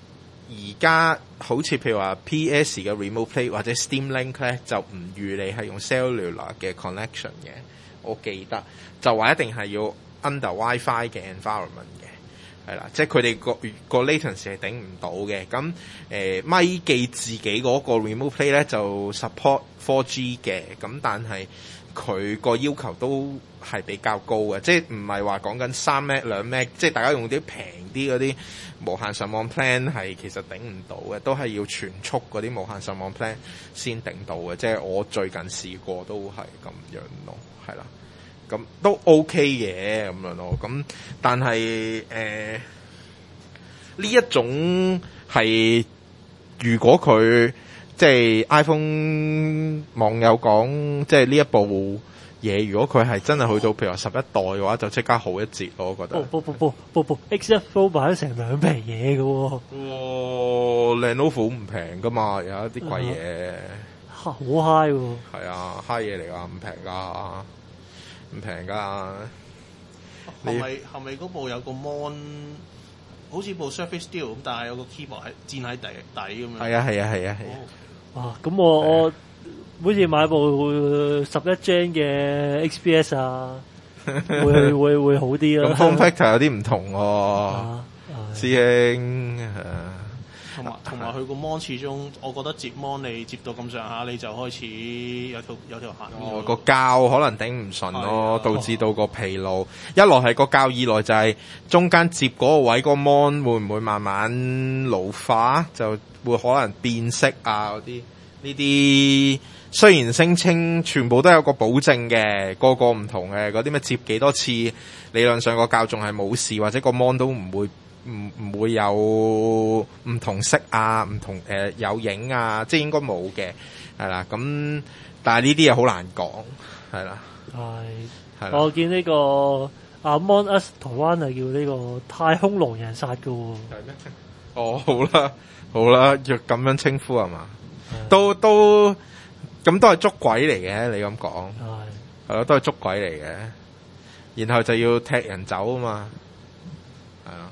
而家好似譬如話 P S 嘅 Remote Play 或者 Steam Link 咧，就唔預你係用 cellular 嘅 connection 嘅，我記得就話一定係要 under WiFi 嘅 environment 嘅，係啦，即係佢哋個個 latency 係頂唔到嘅。咁誒咪記自己嗰個 Remote Play 咧就 support four G 嘅，咁但係佢個要求都係比較高嘅，即係唔係話講緊三 M 兩 M， 即係大家用啲平啲嗰啲無限上網 plan 係其實頂唔到嘅，都係要全速嗰啲無限上網 plan 先頂到嘅。即係我最近試過都係咁樣咯，係啦，咁都 OK 嘅咁樣咯。咁但係誒呢一種係如果佢即係 iPhone 網友講，即係呢一部嘢，如果佢係真係去到譬如話十一代嘅話，就即刻好一截咯，我覺得。 不不不不不 X 一 Pro 買咗成兩皮嘢嘅喎。 哇 Lenovo 唔平噶嘛，有一啲貴嘢。 好 high 喎。 係啊 ，high 嘢嚟㗎，唔平㗎，唔平㗎。 後尾後尾嗰部有個 mon，好似部 Surface Duo 咁，但係有個 keyboard 喺墊喺底底咁樣。 係啊係啊係啊係啊。 哇！咁我我好似買部十一 Gen 嘅 X P S 啊，會會會好啲啦。 咁 form factor 有啲唔同喎，啊，師兄。 同埋同埋佢個 mon 始終，我覺得接 mon 你接到咁上下，你就開始有條有條痕。 哦，個膠可能頂唔順咯，導致到個疲勞。一來係個膠，二來就係中間接嗰個位個 mon 會唔會慢慢老化，就會可能變色啊嗰啲。呢啲雖然聲稱全部都有個保證嘅，個個唔同嘅，嗰啲咩接幾多次，理論上個膠仲係冇事，或者個 mon 都唔會唔唔會有唔同色啊，唔同誒、呃、有影啊，即係應該冇嘅，係啦。咁但係呢啲嘢好難講，係啦。係， 我見呢、這個 Among Us 台灣係叫呢個太空狼人殺嘅喎。 係咩？哦，好啦，好啦，若咁樣稱呼係嘛？都都咁都係捉鬼嚟嘅，你咁講係咯，都係捉鬼嚟嘅，然後就要踢人走啊嘛，係啊，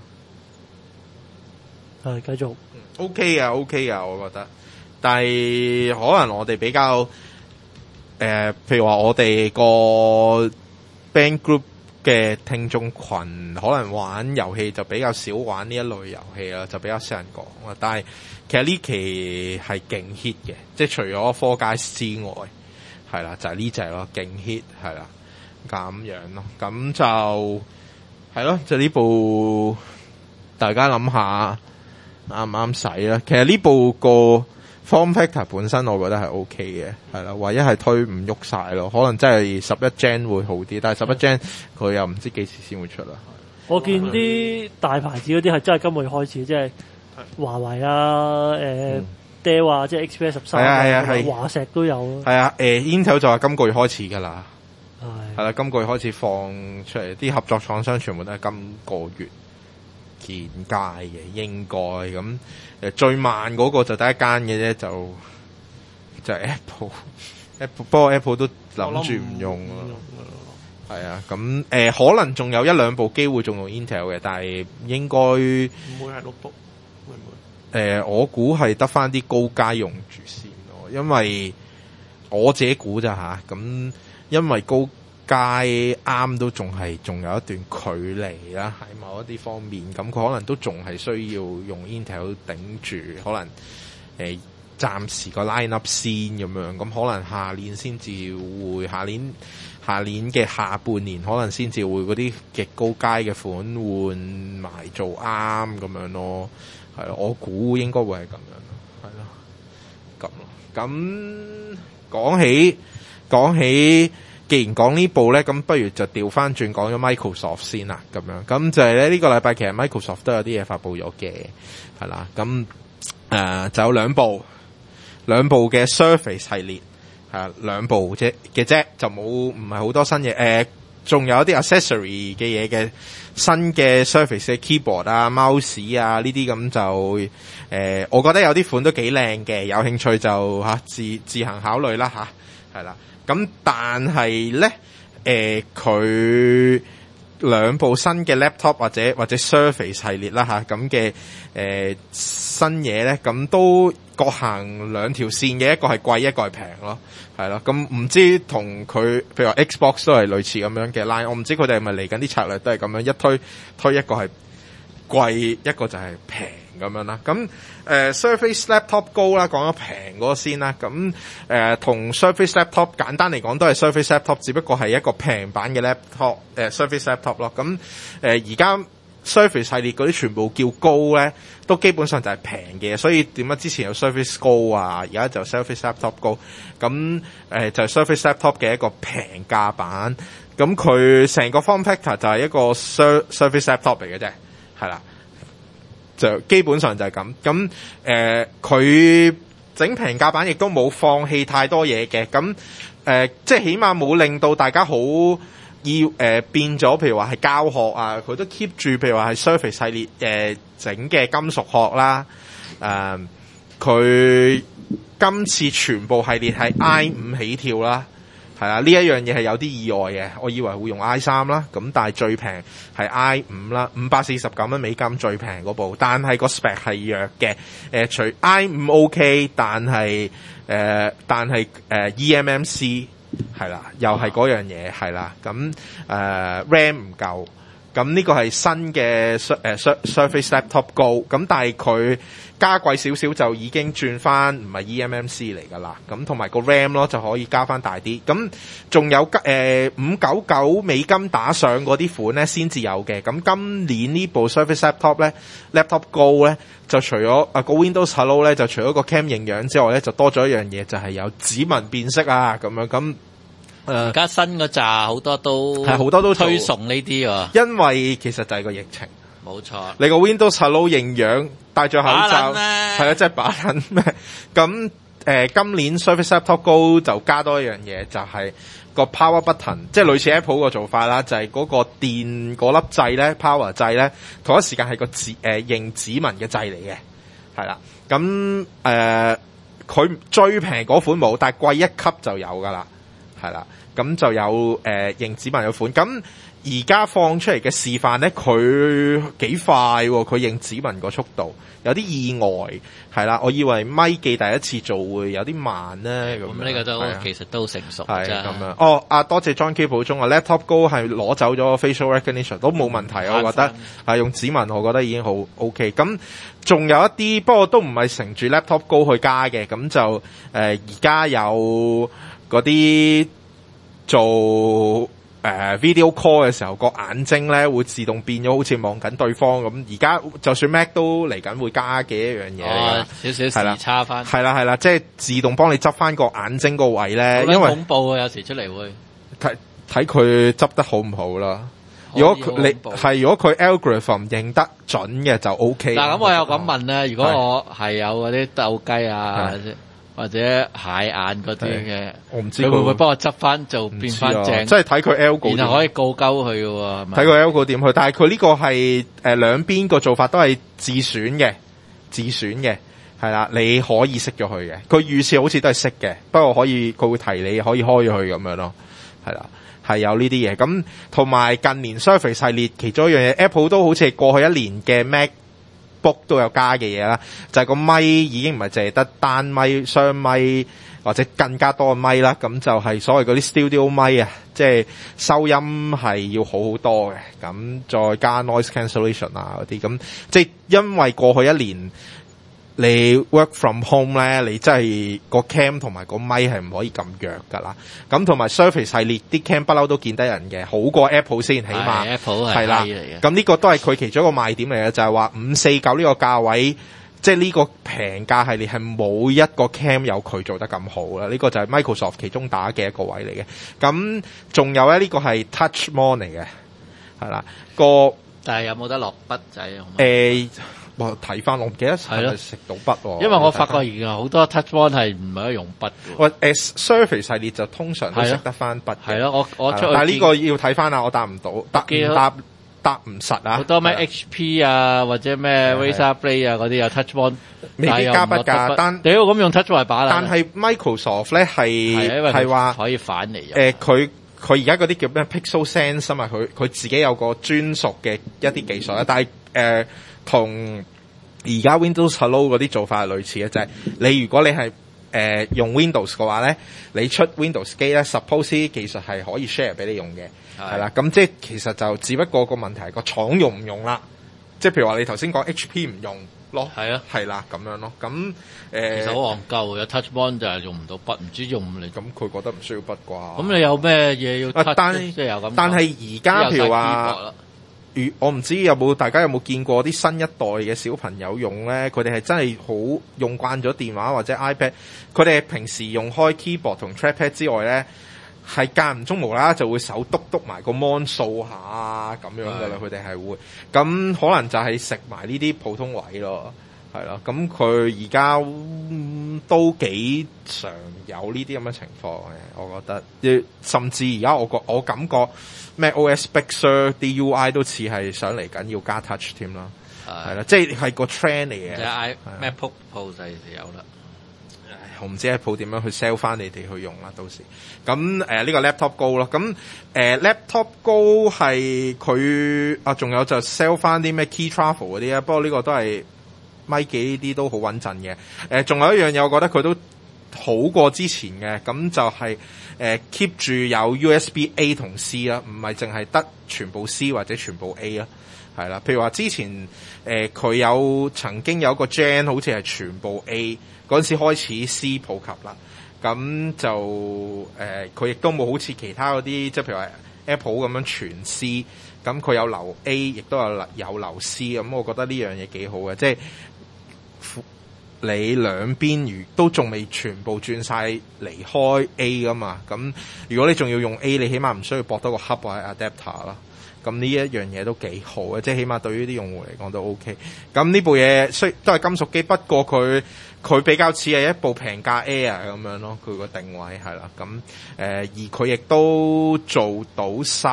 係繼續 OK 啊 OK 啊，我覺得，但係可能我哋比較誒、呃，譬如話我哋個 band group 嘅聽眾群，可能玩遊戲就比較少玩呢一類遊戲啦，就比較少人講啦，但係。其實呢期係勁 hit 嘅，即係除咗科街之外，係啦，就係呢隻咯，勁 hit 係啦，咁樣咯，咁就係咯，就呢部大家諗下啱唔啱使啦。其實呢部個 form factor 本身我覺得係 OK 嘅，係啦，唯一係推唔喐晒咯，可能真係十一 Gen 會好啲，但係十一 Gen 佢又唔知幾時先會出啦。 我見啲大牌子嗰啲係真係今個月開始，即係。華為啊，誒、呃、Dell 啊，即係 X P S 十三啊，華碩都有咯。係啊，誒、呃、Intel 就話今個月開始㗎啦， 係係啦，今個月開始放出嚟，啲合作廠商全部都係今個月見街嘅，應該咁誒最慢嗰個就第一間嘅啫，就就係 Apple，Apple 不過 Apple 都諗住唔用咯。係啊，咁誒、呃、可能仲有一兩部機會仲用 Intel 嘅，但係應該唔會係 notebook。 誒、呃，我估係得翻啲高階用住先咯，因為我自己估咋吓，咁因為高階啱都仲係仲有一段距離啦，喺某一啲方面，咁佢可能都仲係需要用 Intel 頂住，可能誒暫、呃、時個 line up 先咁樣，咁可能下年先至會，下年下年嘅下半年可能先至會嗰啲極高階嘅款換埋做啱咁樣咯。係咯，我估應該會係咁樣咯，係咯，咁咯。咁講起講起，既然講呢部咧，咁不如就調翻轉講咗 Microsoft 先啦，咁樣。咁就係咧呢個禮拜其實 Microsoft 都有啲嘢發布咗嘅，係啦。咁誒、呃、就有兩部兩部嘅 Surface 系列，係兩部啫嘅啫，就冇唔係好多新嘢誒。仲有一啲 accessory 嘅嘢嘅新嘅 Surface 嘅 keyboard 啊、mouse 啊呢啲咁就誒、呃，我覺得有啲款都幾靚嘅，有興趣就嚇、啊、自自行考慮啦嚇，係啦。咁但係咧誒，佢兩部新嘅 laptop 或者或者 Surface 系列啦吓咁嘅誒新嘢咧，咁都各行兩條線嘅，一個係貴，一個係平咯，係咯。咁唔知同佢譬如話 Xbox 都係類似咁樣嘅 line， 我唔知佢哋係咪嚟緊啲策略都係咁樣一推推一個係貴，一個就係平咁樣啦。咁誒、呃、Surface Laptop Go 啦，講咗平嗰個先啦。咁誒同 Surface Laptop 簡單嚟講都係 Surface Laptop， 只不過係一個平版嘅 laptop，誒、呃、Surface Laptop 咯。咁誒而家 Surface 系列嗰啲全部叫高咧，都基本上就係平嘅。所以點解之前有 Surface Go 啊，而家就 Surface Laptop Go。咁誒、呃、就係、是、Surface Laptop 嘅一個平價版。咁佢成個 form factor 就係一個 Sur Surface Laptop 嚟嘅啫，係啦。就基本上就係咁，咁誒佢整平價版亦都冇放棄太多嘢嘅，咁誒、呃、即係起碼冇令到大家好要誒、呃、變咗，譬如話係膠殼啊，佢都 keep 住，譬如話係 Surface 系列誒整嘅金屬殼啦，誒、呃、佢今次全部系列係 I 五起跳啦。係啦，呢一樣嘢係有啲意外嘅，我以為會用 I 三啦，咁但係最平係 I 五啦，五百四十九蚊美金最平嗰部，但係個 spec 係弱嘅，誒、呃、除 I 五 OK， 但係誒、呃、但係誒、呃、E M M C 係啦，又係嗰樣嘢係啦，咁誒、呃、RAM 唔夠，咁呢個係新嘅誒、呃、Surface Laptop Go， 咁但係佢加貴少少就已經轉翻唔係 E M M C 嚟㗎啦，咁同埋個 RAM 咯就可以加翻大啲，咁仲有誒五九九美金打上嗰啲款咧先至有嘅，咁今年呢部 Surface Laptop 咧 Laptop Go 咧就除咗啊個 Windows Hello 咧就除咗個 Cam 認樣之外咧就多咗一樣嘢就係、是、有指紋辨識啊咁樣咁。誒而家新嗰扎好多都係好多都推崇呢啲喎， 因為其實就係個疫情。 冇錯， 你個 Windows Hello 認樣戴咗口罩，係啊，真係把撚咩？咁誒、呃，今年 Surface Laptop Go 就加多一樣嘢，就係、是、個 Power Button，即係類似 Apple 個做法啦，就係、是、嗰個電嗰粒掣咧 ，Power 掣咧，同一時間係個指誒、呃、認指紋嘅掣嚟嘅，係啦。咁誒，佢、呃、最平嗰款冇，但係貴一級就有㗎啦，係啦。咁就有誒、呃、認指紋嘅款，咁而家放出嚟嘅示範咧，佢幾快喎？佢認指紋個速度有啲意外，係啦，我以為咪記第一次做會有啲慢咧，咁咁呢個都其實都成熟係咁樣。哦，啊多謝 John K 補充啊 ，Laptop Go 係攞走咗 facial recognition 都冇問題，我覺得係用指紋，我覺得已經好 OK。咁仲有一啲，不過都唔係乘住 Laptop Go 去加嘅，咁就誒而家有嗰啲。做誒、呃、video call 嘅時候，個眼睛咧會自動變咗，好似望緊對方咁。而家就算 Mac 都嚟緊會加嘅一樣嘢嚟㗎， 少少時差翻。係啦係啦，即係自動幫你執翻個眼睛個位咧。因為恐怖啊，有時出嚟會睇睇佢執得好唔好啦。如果佢你係如果佢 algorithm 認得準嘅就 OK。嗱咁我又咁問咧，如果我係有嗰啲鬥雞啊？或者蟹眼嗰啲嘅，我唔知佢會唔會幫我執翻做變翻正， 即係睇佢 algo， 然後可以告鳩佢嘅喎。 睇佢 algo 點去，但係佢呢個係誒兩邊個做法都係自選嘅，自選嘅係啦，你可以熄咗佢嘅。佢預設好似都係熄嘅，不過可以佢會提你可以開咗佢咁樣咯，係啦，係有呢啲嘢。咁同埋近年 Surface 系列其中一樣嘢 ，Apple 都好似係過去一年嘅 Mac。book 都有加嘅嘢啦，就係、是、個咪已經唔係淨係得單咪、雙咪或者更加多嘅咪啦，咁就係所謂嗰啲 studio 咪啊，即係收音係要好好多嘅，咁再加 noise cancellation 啊嗰啲，咁即係因為過去一年你 work from home 咧，你真係個 cam 同埋個咪係唔可以咁弱噶啦，咁同埋 Surface 系列啲 cam 不嬲都見得人嘅，好過 Apple 先，起碼 Apple 係啦，咁呢個都係佢其中一個賣點嚟嘅，就係話五四九呢個價位，即係呢個平價系列係冇一個 cam 有佢做得咁好啦，呢、這個就係 Microsoft 其中打嘅一個位嚟嘅，咁仲有咧呢、這個係 Touch Mon 嚟嘅，係啦個，但係有冇得落筆仔啊？誒。我睇翻，我唔記得係咪食到筆喎。因為我發覺而家好多 Touch One 係唔係可以用筆嘅。喂，誒 Surface 系列就通常都識得翻筆。係咯，我我出去。但係呢個要睇翻啊，我答唔到，答唔答答唔實啊。好多咩 H P 啊，或者咩 Razer Blade 啊嗰啲有 Touch One，未必加筆㗎。但屌咁用 Touch One 把啦。但係 Microsoft 咧係係話可以反嚟用。誒佢。 佢而家嗰啲叫咩 Pixel Sense 啊嘛，佢佢自己有個專屬嘅一啲技術啦，但係誒同而家 Windows Hello 嗰啲做法係類似嘅，就係、是、你如果你係誒、呃、用 Windows 嘅話咧，你出 Windows 機咧 ，suppose 技術係可以 share 俾你用嘅，係啦，咁即係其實就只不過個問題係個廠用唔用啦，即係譬如話你頭先講 H P 唔用。咯，係啊，係啦，咁樣咯，咁誒，呃、 其實好戇鳩，有 touch bar 就係用唔到筆，唔知用唔嚟。 咁佢覺得唔需要筆啩？ 咁你有咩嘢要 touch？ 但即係有咁。 但係而家譬如話，如我唔知有冇大家有冇見過啲新一代嘅小朋友用咧？佢哋係真係好用慣咗電話或者 iPad，佢哋平時用開 keyboard 同 trackpad 之外咧，係間唔中無啦啦就會手篤篤埋個 mon 掃下啊咁樣噶啦，佢哋係會，咁可能就係食埋呢啲普通位咯，係咯，咁佢而家都幾常有呢啲咁嘅情況嘅，我覺得，甚至而家我覺我感覺 macOS Big Sur 啲 U I 都似係想嚟緊要加 touch 添啦，係啦，即係係個 trend 嚟嘅。 即係 MacBook Pro 就有啦。 我唔知 Apple 點樣去 sell 翻你哋去用啦，到時咁誒呢個 Laptop Go 咯，咁誒、呃、Laptop Go 係佢啊，仲有就 sell 翻啲咩 Key Travel 嗰啲啊，不過呢個都係咪幾呢啲都好穩陣嘅。誒、呃，仲有一樣嘢，我覺得佢都好過之前嘅，咁就係、是、誒、呃、keep 住有 U S B A 同 C 啦，唔係淨係得全部 C 或者全部 A 啦，係啦。譬如話之前誒佢、呃、有曾經有一個 Gen 好似係全部 A。嗰陣時開始 C 普及啦，咁就誒佢亦都冇好似其他嗰啲，即係譬如話 Apple 咁樣全 C，咁佢有留 A，亦都有有留 C，咁我覺得呢樣嘢幾好嘅，即係你兩邊如都仲未全部轉晒離開 A 噶嘛，咁如果你仲要用 A，你起碼唔需要駁多個 hub 或者 adapter 啦。咁呢一樣嘢都幾好嘅，即係起碼對於啲用戶嚟講都 OK。咁呢部嘢雖都係金屬機，不過佢佢比較似係一部平價 Air 咁樣咯，佢個定位係啦。咁誒、呃、而佢亦都做到晒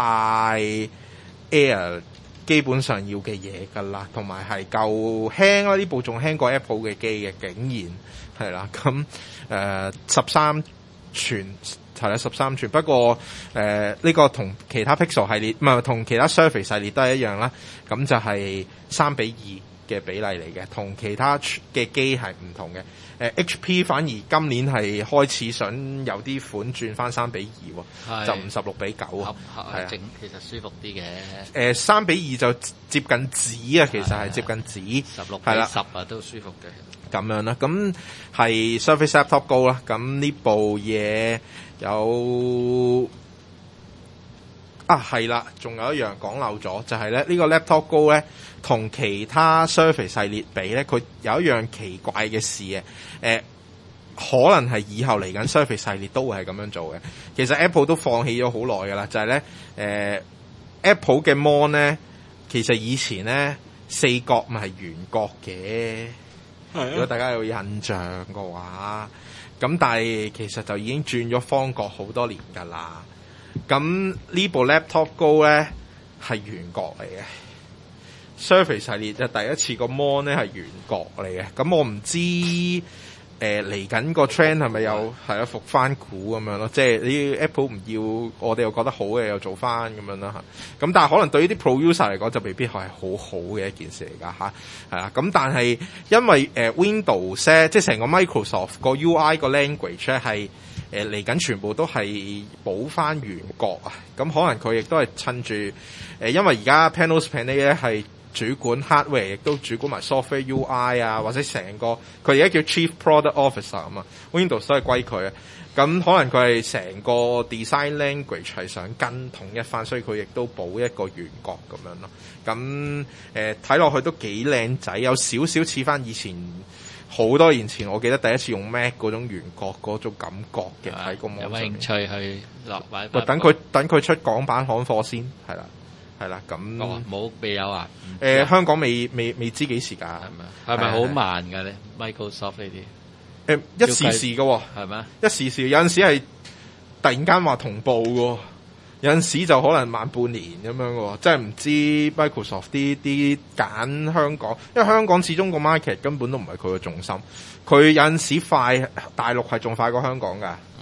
Air 基本上要嘅嘢㗎啦，同埋係夠輕啦。呢部仲輕過 Apple 嘅機嘅，竟然係啦。咁誒十三寸。係啦，十三寸。不過誒，呢、呃這個同其他 Pixel 系列唔係同其他 Surface 系列都係一樣啦。咁就係三比二嘅比例嚟嘅，同其他嘅機係唔同嘅。誒、呃、H P 反而今年係開始想有啲款轉翻三比二喎，就五十六比九喎。係啊，整其實舒服啲嘅。誒三比二就接近紙啊，其實係接近紙。十六比十啊，都舒服嘅。咁樣啦，咁係 Surface Laptop Go 啦。咁呢部嘢。有啊，係啦，仲有一樣講漏咗，就係咧呢個 Laptop Go 咧，同其他 Surface 系列比咧，佢有一樣奇怪嘅事嘅，誒、呃，可能係以後嚟緊 Surface 系列都會係咁樣做嘅。其實 Apple 都放棄咗好耐噶啦，就係、是、咧，誒、呃、，Apple 嘅 Mon 咧，其實以前咧四角咪係圓角嘅，啊、如果大家有印象嘅話。咁但係其實就已經轉咗方角好多年㗎啦。咁呢部 Laptop Go 咧係圓角嚟嘅 ，Surface 系列就第一次個 mon 咧係圓角嚟嘅。咁我唔知誒嚟緊個 trend 係咪有係啊復翻股咁樣咯？即係呢 Apple 唔要，我哋又覺得好嘅又做翻咁樣啦嚇。咁但係可能對於啲 Pro User 嚟講就未必係好好嘅一件事嚟㗎嚇。係啦，咁但係因為誒、呃、Windows 咧，即係成個 Microsoft 個 U I 個 language 咧係誒嚟緊全部都係補翻圓角啊。咁可能佢亦都係趁住誒、呃，因為而家 Panos Panay 咧係主管 hardware，亦都主管埋 software U I 啊，或者成個佢而家叫 Chief Product Officer 啊嘛 ，Windows 都係歸佢啊。咁可能佢係成個 design language 係想跟統一翻，所以佢亦都補一個圓角咁樣咯。咁誒睇落去都幾靚仔，有少少似翻以前好多年前，我記得第一次用 Mac 嗰種圓角嗰種感覺嘅喺個網上。有冇興趣去落買？等佢等佢出港版行貨先，係啦。係啦，咁冇未有啊？誒、呃，香港未未未知幾時㗎？係咪？係咪好慢㗎咧 ？Microsoft 呢啲誒一時時嘅喎，係咪？一時時有陣時係突然間話同步嘅，有陣時就可能慢半年咁樣嘅喎，即係唔知 Microsoft 啲啲揀香港，因為香港始終個 market 根本都唔係佢嘅重心，佢有陣時快，大陸係仲快過香港㗎。嗯，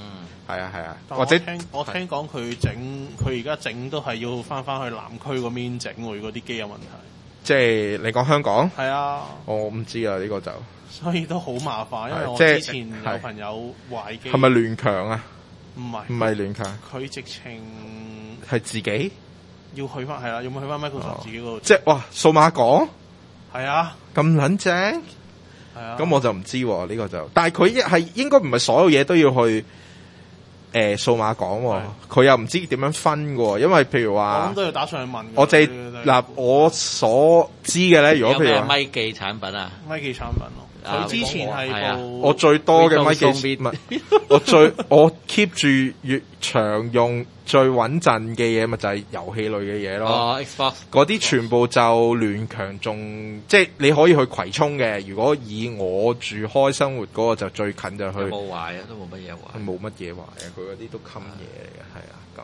係啊係啊， 或或者聽我聽講佢整佢而家整都係要翻翻去南區嗰邊整喎，嗰啲機有問題。 即係你講香港？ 係啊， 我唔知啊，呢、這個就所以都好麻煩，因為我即係之前有朋友壞機。 係咪亂強啊？ 唔係唔係亂強， 佢直情係自己要去翻係啦，要唔要去翻 Microsoft 自己嗰度？ 即係哇，數碼港係啊， 咁撚正， 係啊， 咁我就唔知喎，呢個就，但係佢係應該唔係所有嘢都要去誒數碼港喎，佢又唔知點樣分嘅喎，因為譬如話， 我諗都要打上去問。 我淨嗱我所知嘅咧，如果譬如有咩咪記產品啊， 咪記產品咯。佢之前係部我最多嘅咪記，唔係我最我 keep 住越長用最穩陣嘅嘢，咪就係遊戲類嘅嘢咯。 哦 Xbox 嗰啲全部就聯強仲，即係你可以去葵涌嘅。如果以我住開生活嗰個就最近就去。 冇壞啊，都冇乜嘢壞。 冇乜嘢壞啊，佢嗰啲都襟嘢嚟嘅，係啊，咁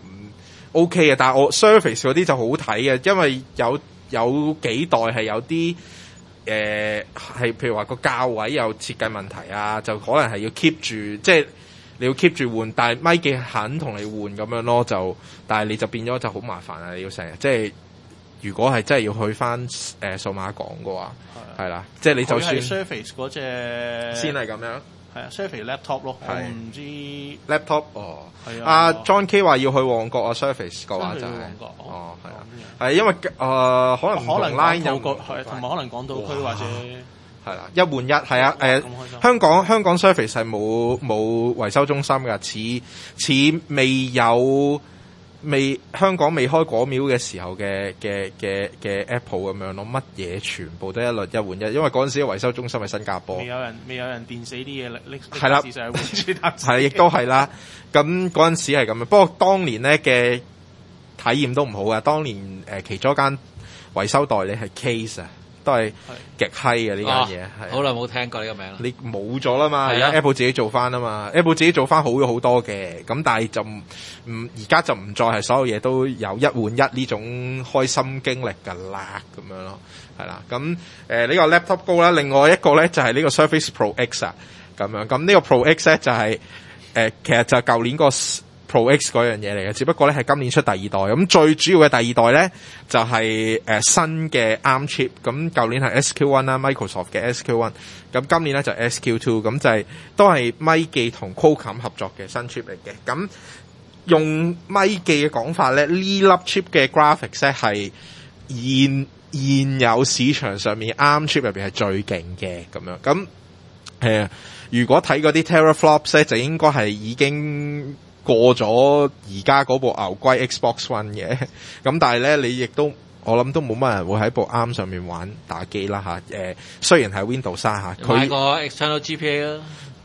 OK 嘅。但係我 Surface 嗰啲就好睇嘅，因為有有幾代係有啲。誒、呃、係譬如話個價位有設計問題啊，就可能係要 keep 住，即係你要 keep 住換，但係咪記肯同你換咁樣咯，就但係你就變咗就好麻煩啊！你要成日即係如果係真係要去翻誒數碼港嘅話，係啦，即係你就算 Surface 嗰隻先係咁樣。 係啊 Surface laptop 咯，我唔知 laptop 哦， 係啊。 阿 John K 話要去旺角啊 Surface 嘅話就係、是，哦係啊，係因為誒、呃、可能唔同 line 有個係同埋可能港島區或者係啦一換一係啊誒香港香港 Surface 係冇冇維修中心㗎，似似未有。未香港未開果廟嘅時候嘅嘅嘅嘅 Apple 咁樣咯，乜嘢全部都一律一換一，因為嗰陣時嘅維修中心喺新加坡， 未有人未有人電死啲嘢拎係啦，係亦都係啦。咁嗰陣時係咁樣，不過當年咧嘅體驗都唔好噶。當年誒、呃、其中一間維修代理係 Case 啊。都係極閪嘅呢間嘢，係好耐冇聽過呢個名啦。 你冇咗啦嘛， 係啊 Apple 自己做翻啊嘛 ，Apple 自己做翻好咗好多嘅，咁但係就唔唔而家就唔再係所有嘢都有一換一呢種開心經歷㗎啦，咁樣咯，係啦，咁誒呢個 laptop 高啦，另外一個咧就係呢個 Surface Pro X 啊，咁樣，咁呢個 Pro X 咧就係、是、誒、呃、其實就係舊年個 Pro X 嗰樣嘢嚟嘅，只不過咧係今年出第二代，咁最主要嘅第二代咧就係、是、誒、呃、新嘅 ARM chip，咁舊年係 S Q 一 啦 ，Microsoft 嘅 S Q 一，咁今年咧就 S Q 二，咁就係、是、都係咪記同 Qualcomm 合作嘅新 chip 嚟嘅，咁用咪記嘅講法咧，呢粒 chip 嘅 graphics 咧係現現有市場上面 ARM chip 入邊係最勁嘅咁樣，咁誒、呃、如果睇嗰啲 teraflops 咧，就應該係已經過咗而家嗰部牛龜 Xbox One 嘅，咁但係咧你亦都我諗都冇乜人會喺部 ARM 上面玩打機啦嚇。誒、呃、雖然係 Windows 三嚇，佢買個 external G P A 啦，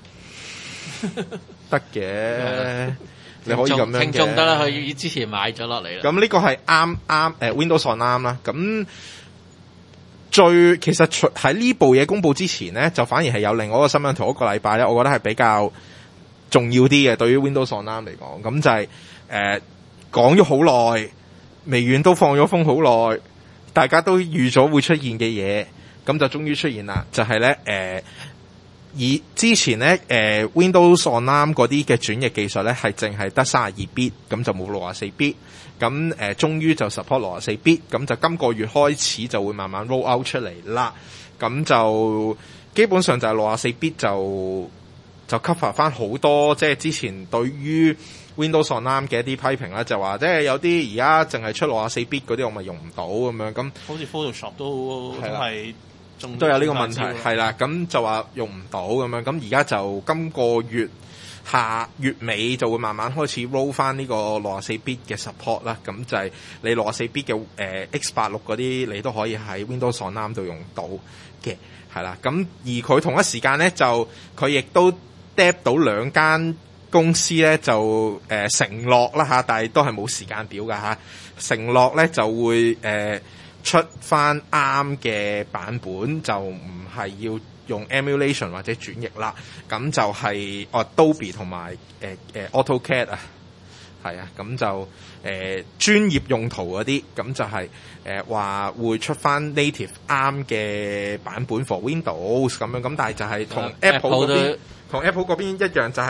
得嘅，你可以咁樣嘅。 聽眾得啦，佢之前買咗落嚟啦。 咁呢個係 ARM ARM 誒 Windows on ARM 啦。咁最其實喺呢部嘢公佈之前咧，就反而係有另外一個新聞，同一個禮拜咧，我覺得係比較重要啲嘅，對於 Windows on ARM 嚟講，咁就係誒講咗好耐，微軟都放咗風好耐，大家都預咗會出現嘅嘢，咁就終於出現啦。就係咧誒，以之前咧誒、呃、Windows on ARM 嗰啲嘅轉譯技術咧，係淨係得三十二 bit，咁就冇六十四 bit。咁誒，終於就 support 六十四 bit，咁就今個月開始就會慢慢 roll out 出嚟啦。咁就基本上就係六十四 bit 就。就 cover 翻好多，即係之前對於 Windows on ARM 嘅一啲批評啦，就話即係有啲而家淨係出六十四 bit 嗰啲，我咪用唔到咁樣。咁好似 Photoshop 都都係仲都有呢個問題，係啦。咁就話用唔到咁樣。咁而家就今個月下月尾就會慢慢開始 roll 翻呢個六十四 bit 嘅 support 啦。咁就係你六十四 bit 嘅誒 X 八六嗰啲，你都可以喺 Windows on ARM 度用到嘅，係啦。咁而佢同一時間咧，就佢亦都搭到兩間公司咧就誒、呃、承諾啦嚇，但係都係冇時間表㗎嚇。承諾咧就會誒、呃、出翻啱嘅版本，就唔係要用 emulation 或者轉譯啦。咁就係 Adobe 同埋誒誒 AutoCAD 啊，係啊，咁就誒、呃、專業用途嗰啲，咁就係誒話會出翻 native 啱嘅版本 for Windows 咁樣。咁但係就係同 Apple 嗰邊。同 Apple 嗰邊一樣，就係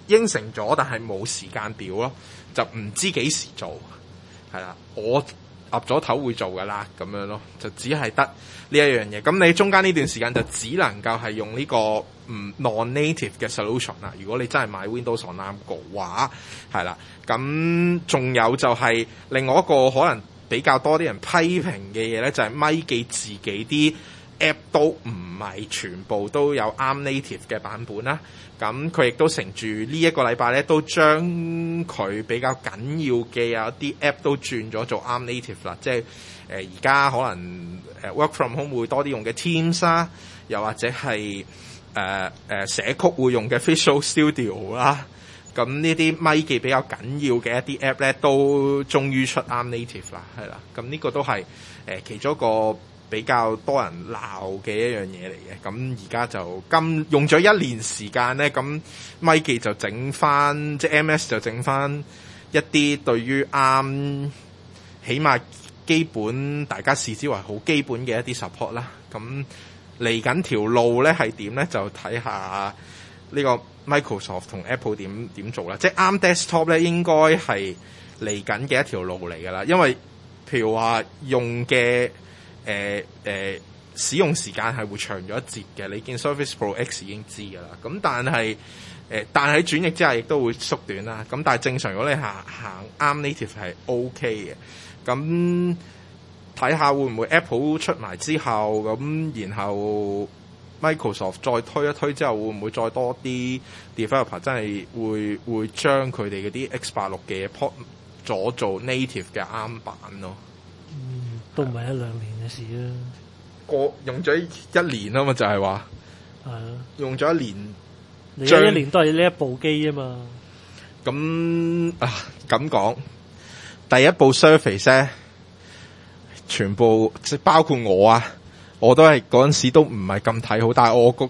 應承咗，但係冇時間表咯，就唔知幾時做，係啦，我岌咗頭會做噶啦，咁樣咯，就只係得呢一樣嘢。咁你中間呢段時間就只能夠係用呢個唔 non-native 嘅 solution 啦。如果你真係買 Windows on A R M 嘅話，係啦。咁仲有就係另外一個可能比較多啲人批評嘅嘢咧，就係咪記自己啲 app 都唔係全部都有 A R M native 嘅版本啦。咁佢亦都乘住呢一個禮拜咧，都將佢比較緊要嘅有一啲 app 都轉咗做 A R M native 啦。即係誒而家可能誒 work from home 會多啲用嘅 Teams 啦，又或者係誒誒寫曲會用嘅 Visual Studio 啦。咁呢啲咪記比較緊要嘅一啲 app 咧，都終於出 A R M native 啦，係啦。咁呢個都係誒、呃、其中一個比較多人鬧嘅一樣嘢嚟嘅。咁而家就今用咗一年時間咧，咁咪記就整翻，即係 M S 就整翻一啲對於 A R M 起碼基本大家視之為好基本嘅一啲 support 啦。咁嚟緊條路咧係點咧？就睇下呢個 Microsoft 同 Apple 點點做啦。即係 A R M Desktop 咧，應該係嚟緊嘅一條路嚟㗎啦。因為譬如話用嘅誒誒使用時間係會長咗一截嘅。你見 Surface Pro X 已經知㗎啦。咁但係誒、呃，但係喺轉譯之下亦都會縮短啦。咁但係正常如果你行行 A R M Native 係 OK 嘅。咁睇下會唔會 Apple 出埋之後，咁然後 Microsoft 再推一推之後，會唔會再多啲 developer 真係會會將佢哋嗰啲 X 八六嘅 port 咗做 native 嘅 A R M 版咯？ 嗯，都唔係一兩年嘅事啦。 過用咗一年啊嘛，就係話係啊， 用咗一年， 你一年都係呢一部機啊嘛。 咁啊咁講，第一部 Surface 咧，全部即包括我啊，我都係嗰陣時都唔係咁睇好，但係我個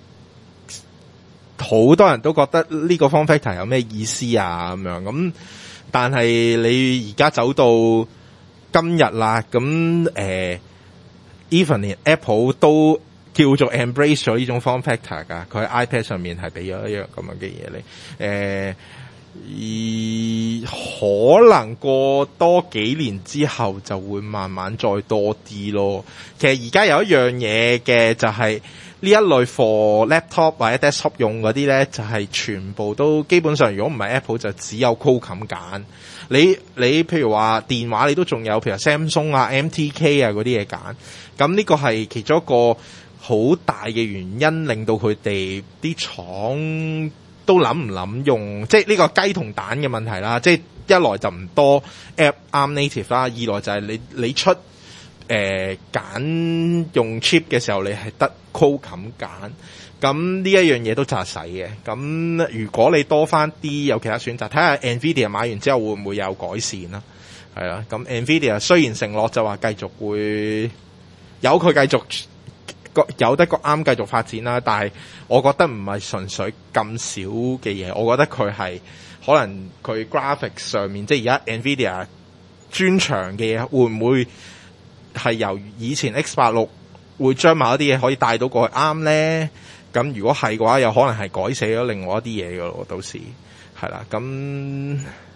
好多人都覺得呢個 form factor 有咩意思啊咁樣咁，但係你而家走到今日啦，咁誒 even 連 Apple 都叫做 embrace 咗呢種 form factor 噶，佢喺 iPad 上面係俾咗一樣咁樣嘅嘢你誒。而可能過多幾年之後就會慢慢再多啲咯。其實而家有一樣嘢嘅就係呢一類 for laptop 或者 desktop 用嗰啲咧，就係全部都基本上如果唔係 Apple 就只有 Qualcomm 揀。你你譬如話電話你都仲有譬如 Samsung 啊 M T K 啊嗰啲嘢揀。咁呢個係其中一個好大嘅原因，令到佢哋啲廠都諗唔諗用，即係呢個雞同蛋嘅問題啦。即係一來就唔多 App A R M native 啦，二來就係你你出誒揀、呃、用 chip 嘅時候，你係得 Qualcomm 揀，咁呢一樣嘢都扎使嘅。咁如果你多翻啲有其他選擇，睇下 Nvidia 買完之後會唔會有改善啦？係啦，咁 Nvidia 雖然承諾就話繼續會有佢繼續。有得個啱繼續發展啦，但係我覺得唔係純粹咁少嘅嘢，我覺得佢係可能佢 graphics 上面，即係而家 Nvidia 專長嘅嘢，會唔會係由以前 X 八六會將某一啲嘢可以帶到過去啱咧？咁如果係嘅話，有可能係改寫咗另外一啲嘢㗎咯，到時係啦，咁。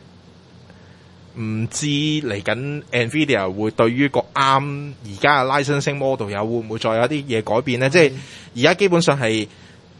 唔知嚟緊 Nvidia 會對於個啱而家嘅 licensing model 有會唔會再有啲嘢改變咧？嗯、即係而家基本上係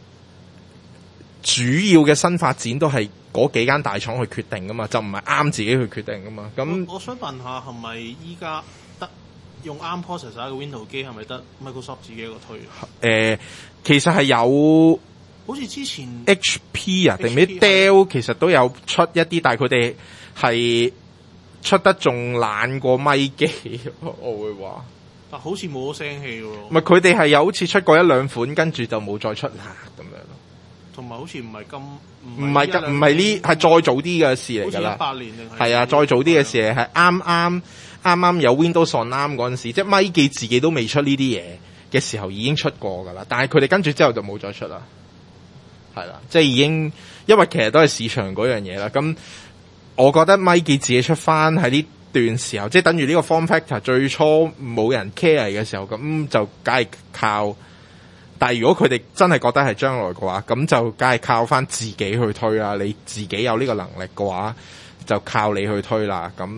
主要嘅新發展都係嗰幾間大廠去決定噶嘛，就唔係啱自己去決定噶嘛。咁我，我想問下，係咪依家得用啱 processor 嘅 Windows 機係咪得 Microsoft 自己一個推？誒、 呃，其實係有， 好似之前 H P 啊，定咩 Dell 其實都有出一啲，但係佢哋係。出得仲懶過咪機，我會話。 但好似冇聲氣喎。 唔係佢哋係有好似出過一兩款，跟住就冇再出啦咁樣咯。 同埋好似唔係咁， 唔係咁，唔係呢，係再早啲嘅事嚟㗎啦。好似一八年定係。係啊，再早啲嘅事係啱啱啱啱有 Windows on A R M嗰陣時，即係咪機自己都未出呢啲嘢嘅時候已經出過㗎啦。但係佢哋跟住之後就冇再出啦。係啦，即係已經，因為其實都係市場嗰樣嘢啦。咁。我覺得咪記自己出翻喺呢段時候，即係等於呢個 form factor 最初冇人 care 嘅時候，咁就梗係靠但係如果佢哋真係覺得係將來嘅話，咁就梗係靠翻自己去推啦。你自己有呢個能力嘅話，就靠你去推啦。咁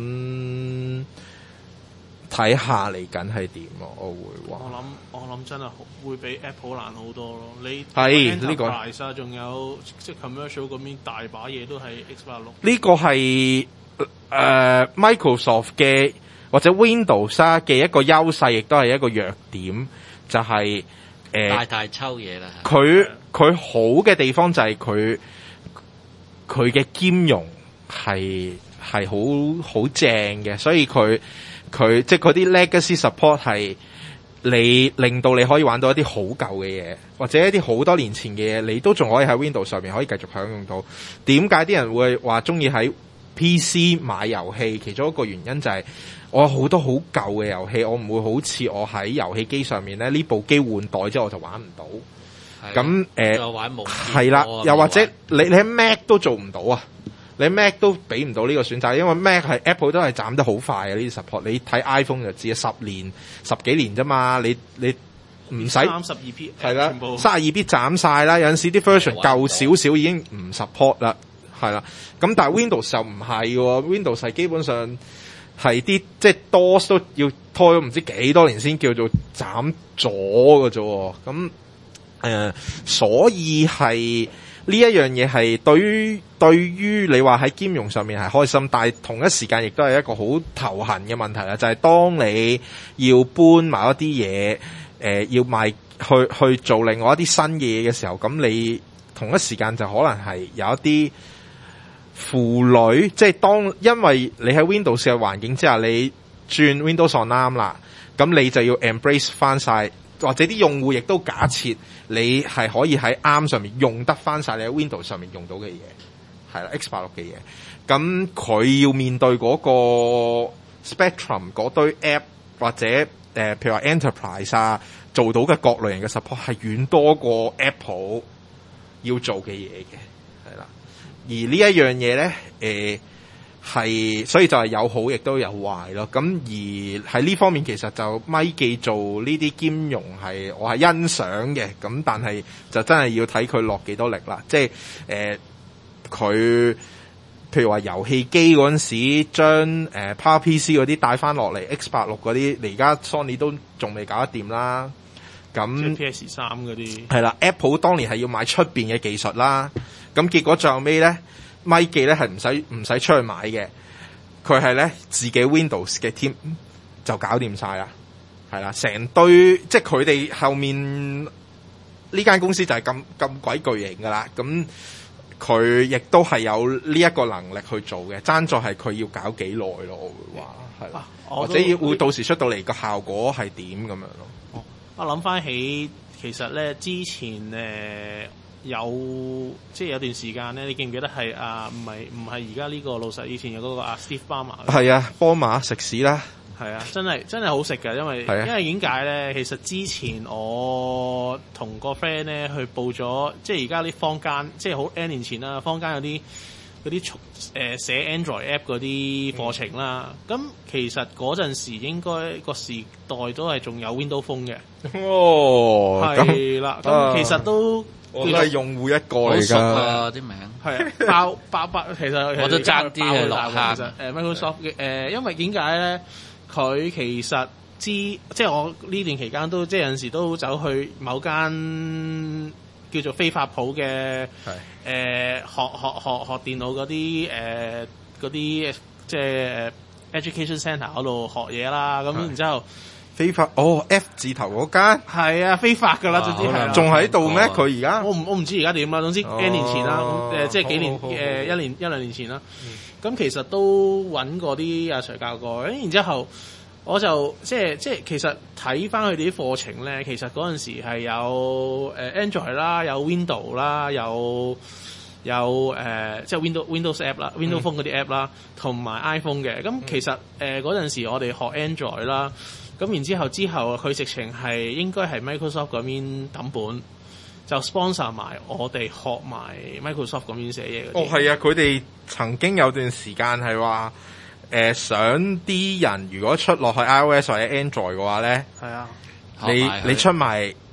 睇下嚟緊係點咯，我會話。 我諗我諗真係會比 Apple 難好多咯。你係呢個 Enterprise 仲有即係 commercial 嗰邊大把嘢都係 X 八六。 呢個係誒 Microsoft 嘅或者 Windows 嘅一個優勢，亦都係一個弱點，就係、是、誒、呃、 大大抽嘢啦。 佢佢好嘅地方就係佢佢嘅兼容係係好好正嘅，所以佢。佢即係嗰啲 legacy support 係你令到你可以玩到一啲好舊嘅嘢，或者一啲好多年前嘅嘢，你都仲可以喺 Windows 上面可以繼續享用到。點解啲人會話中意喺 P C 買遊戲？其中一個原因就係我有好多好舊嘅遊戲，我唔會好似我喺遊戲機上面咧，呢部機換代之後我就玩唔到。咁誒係啦，又或者你你喺 Mac 都做唔到啊！你 Mac 都俾唔到呢個選擇，因為 Mac 係 Apple 都係斬得好快嘅呢啲 support。你睇 iPhone 就知啊，十年十幾年啫嘛，你你唔使三十二 P 係啦，三十二 P 斬晒啦。有陣時啲 version 舊少少已經唔 support 啦，係啦。咁但係 Windows 就唔係喎 ，Windows 係基本上係啲即係 D O S 都要拖咗唔知幾多年先叫做斬咗嘅啫。咁誒、呃，所以係。呢一樣嘢係對於對於你話喺兼容上面係開心，但係同一時間亦都係一個好頭痕嘅問題啦。就係、是、當你要搬某一啲嘢，誒、呃、要賣去去做另外一啲新嘅嘢嘅時候，咁你同一時間就可能係有一啲負累，即係當因為你喺 Windows 嘅環境之下，你轉 Windows on A R M 啦，咁你就要 embrace 翻晒。或者啲用戶亦都假設你係可以喺 A R M 上面用得翻晒你喺 Windows 上面用到嘅嘢，係啦 X 八六嘅嘢。咁佢要面對嗰個 Spectrum 嗰堆 app 或者誒、呃，譬如話 Enterprise 啊，做到嘅各類型嘅 support 係遠多過 Apple 要做嘅嘢嘅，係啦。而呢一樣嘢咧，誒、呃。係，所以就係有好亦都有壞咯。咁而喺呢方面，其實就咪記做呢啲兼容係我係欣賞嘅。咁但係就真係要睇佢落幾多力啦。即係誒，佢、呃、譬如話遊戲機嗰陣時將誒、呃、PowerPC 嗰啲帶翻落嚟 X 八六嗰啲，你而家 Sony 都仲未搞得掂啦。咁 P S 三嗰啲係啦 ，Apple 當年係要買出邊嘅技術啦。咁結果最後尾咧。咪記咧係唔使唔使出去買嘅，佢係咧自己 Windows 嘅 team 就搞掂晒啦，係啦，成堆即係佢哋後面呢間公司就係咁咁鬼巨型噶啦，咁佢亦都係有呢一個能力去做嘅，爭在係佢要搞幾耐咯，我會話係啦，或者要會到時出到嚟個效果係點咁樣咯。 我諗翻起其實咧之前誒。呃有即係有段時間咧，你記唔記得係啊？唔係唔係而家呢個老細，以前有嗰個啊 Steve Ballmer。係啊，波馬食屎啦！ 係啊，真係真係好食㗎，因為、啊、因為點解咧？其實之前我同個 friend 咧去報咗，即係而家啲坊間，即係好 N 年前啦，坊間有啲嗰啲誒寫 Android app 嗰啲課程啦。咁、嗯、其實嗰陣時應該個時代都係仲有 Windows Phone 嘅。 哦， 係啦，咁、啊、其實都。 我都係用戶一個嚟㗎， 啊啲名係啊，爆爆爆，其實我都爭啲嘅落下。 其實誒 Microsoft 嘅誒，因為點解咧？佢其實知即係我呢段期間都即係有陣時都走去某間叫做非法鋪嘅誒學學學學電腦嗰啲誒嗰啲即係 education centre 嗰度學嘢啦。咁然之後。 非法哦 F 字頭嗰間係啊非法㗎啦，總之係仲喺度咩？佢而家我唔我唔知而家點啦。總之 N 年前啦，誒、哦、即係幾年誒一年一兩年前啦。咁、嗯、其實都揾過啲阿 Sir 教過，然之後我就即係即係其實睇翻佢哋啲課程咧，其實嗰陣時係有誒 Android 啦，有 Windows 啦，有有誒、呃、即係 Windows Windows app 啦、嗯、Windows Phone 嗰啲 app 啦，同埋 iPhone 嘅。咁其實誒嗰陣時我哋學 Android 啦。咁然之後之後佢直情係應該係 Microsoft 嗰邊抌本，就 sponsor 埋我哋學埋 Microsoft 嗰邊寫嘢。 哦，係啊，佢哋曾經有段時間係話，誒、呃、想啲人如果出落去 iOS 或者 Android 嘅話咧， 係啊， 你你出埋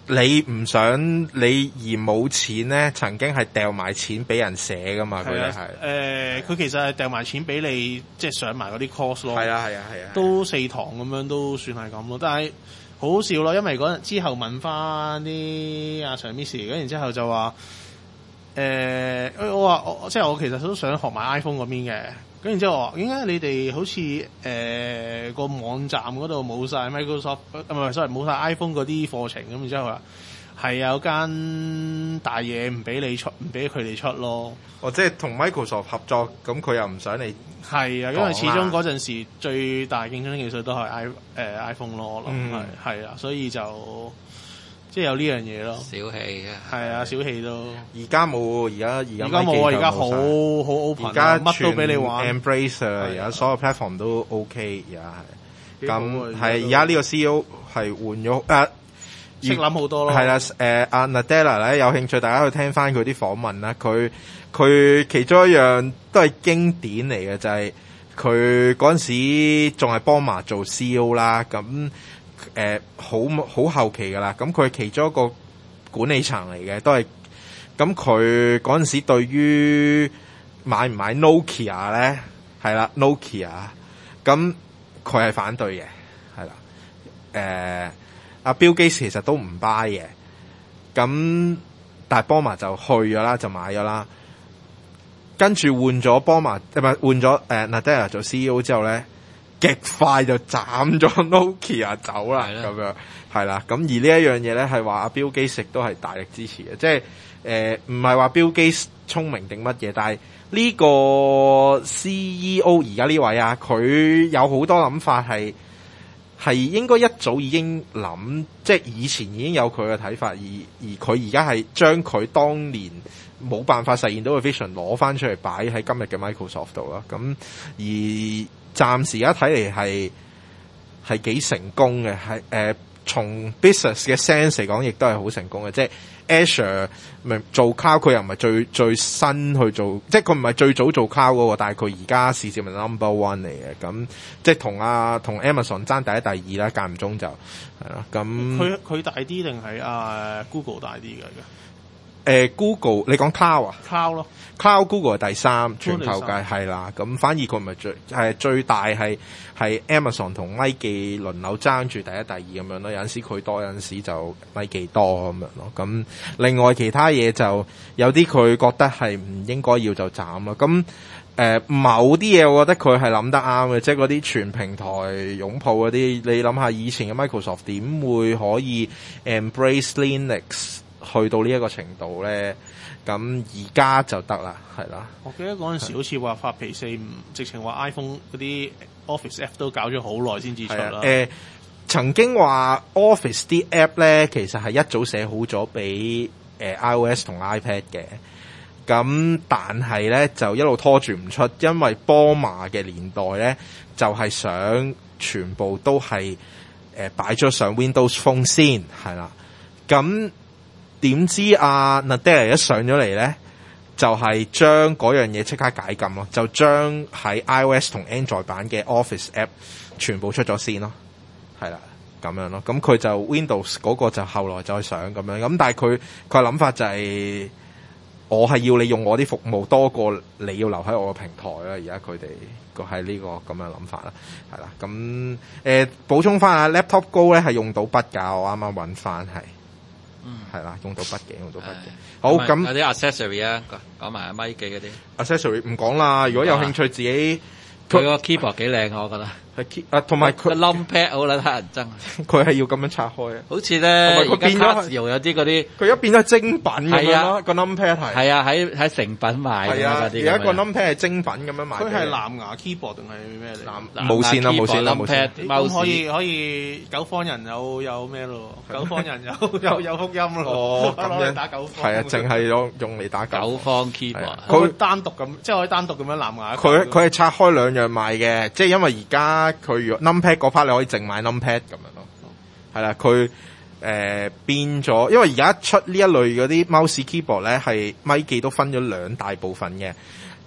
你唔想你而冇錢咧，曾經係掉埋錢俾人寫噶嘛？佢哋係誒，佢其實係掉埋錢俾你，即係上埋嗰啲 course 咯。 係啊係啊係啊， 都四堂咁樣都算係咁咯。但係好好笑咯，因為嗰陣之後問翻啲阿長 Miss，跟然之後就話誒、呃，我話我即係我其實都想學埋 iPhone 嗰邊嘅。跟然之後我話點解你哋好似誒、呃、個網站嗰度冇晒 Microsoft 唔係 sorry 冇晒 iPhone 嗰啲課程咁，然之後話係有間大嘢唔俾你出，唔俾佢哋出咯。 哦，即係同 Microsoft 合作，咁佢又唔想你係啊，因為始終嗰陣時最大競爭技術都係 i 誒、呃、iPhone 咯，係係啊，所以就即係有呢樣嘢咯。 小氣啊， 係啊，小氣都。 而家冇，而家而家而家冇啊，而家好好 open， 而家乜都俾你玩 ，embrace 啊，而家所有 platform 都 OK，而家係咁係而家呢個 C E O 係換咗誒。 識諗好多咯， 係啦，誒阿 Nadella 咧有興趣，大家去聽翻佢啲訪問啦。佢佢其中一樣都係經典嚟嘅，就係佢嗰陣時仲係幫麻做 C E O 啦。咁誒好好後期噶啦。咁佢係其中一個管理層嚟嘅，都係咁佢嗰陣時對於買唔買 Nokia 咧，係啦 Nokia，咁佢係反對嘅，係啦，誒、呃。阿 Bill Gates 其實都唔 buy 嘅，咁但係 Ballmer 就去咗啦，就買咗啦。跟住換咗 Ballmer，唔係換咗誒 Nadella 做 C E O 之後咧，極快就斬咗 Nokia 走啦，咁樣係啦。咁而呢一樣嘢咧係話阿 Bill Gates 亦都係大力支持嘅，即係誒唔係話 Bill Gates 聰明定乜嘢，但係呢個 C E O 而家呢位啊，佢有好多諗法係。係應該一早已經諗，即係以前已經有佢嘅睇法，而而佢而家係將佢當年冇辦法實現到嘅 vision 攞翻出嚟擺喺今日嘅 Microsoft 度啦。咁而暫時而家睇嚟係係幾成功嘅，係誒從 business 嘅 sense 嚟講，亦都係好成功嘅。即係 Azure 咪做 cloud，佢又唔係最最新去做，即係佢唔係最早做 cloud 嗰個，但係佢而家市佔係 number one 嚟嘅。咁即係同啊同 Amazon 爭第一第二啦，間唔中就係啦。咁佢佢大啲定係啊 Google 大啲嘅？ 誒 Google 你講 cloud 啊 cloud 咯 ，cloud Google 係第三，全球界係啦。咁反而佢唔係最係最大係係 Amazon 同 Nike 輪流爭住第一第二咁樣咯。有陣時佢多，有陣時就 Nike 多咁樣咯。咁另外其他嘢就有啲佢覺得係唔應該要就斬咯。咁誒、呃、某啲嘢我覺得佢係諗得啱嘅，即係嗰啲全平台擁抱嗰啲。你諗下以前嘅 Microsoft 點會可以 embrace Linux？去到呢一個程度咧，咁而家就得啦，係啦。 我記得嗰陣時好似話發皮四五，直情話 iPhone 嗰啲 Office App 都搞咗好耐先至出啦。誒、 呃，曾經話 Office 啲 App 咧，其實係一早寫好咗俾誒 iOS 同 iPad 嘅。咁但係咧就一路拖住唔出，因為 Ballmer 嘅年代咧就係、是、想全部都係誒擺咗上 Windows Phone 先，係啦。咁點知阿 Nadella 一上咗嚟咧，就係將嗰樣嘢即刻解禁咯，就將喺 iOS 同 Android 版嘅 Office App 全部出咗先咯，係啦，咁樣咯。咁佢就 Windows 嗰個就後來再上咁樣，咁但係佢佢諗法就係、是、我係要你用我啲服務多過你要留喺我個平台啦。而家佢哋個係呢個咁樣諗法啦，係啦。咁誒補充翻啊 Laptop Go 咧係用到筆㗎，我啱啱揾翻係。嗯，係啦，用到筆嘅，用到筆嘅。好，咁有啲 accessory 啊，講埋咪記嗰啲 accessory 唔講啦。如果有興趣自己， 佢個 keyboard 幾靚啊，我覺得。 係 key 啊，同埋佢 numpad 好撚乞人憎。佢係要咁樣拆開啊。 好似咧，而家 Casio有啲嗰啲， 佢一變咗精品咁樣咯。個 numpad 係。係啊，喺喺成品賣嘅嗰啲。 而家個 numpad 係精品咁樣賣。 佢係藍牙 keyboard 定係咩嚟？ 無線啦，無線啦，無線。 咁可以可以九方人有有咩咯？九方人有有有福音咯。哦，咁樣打九方。係啊，淨係用用嚟打九方 keyboard。 佢單獨咁，即係可以單獨咁樣藍牙。 佢佢係拆開兩樣賣嘅，即係因為而家佢如果 numpad 嗰 part 你可以淨買 numpad 咁樣咯，係啦，佢誒變咗，因為而家出呢一類嗰啲 mouse keyboard 咧，係咪記都分咗兩大部分嘅，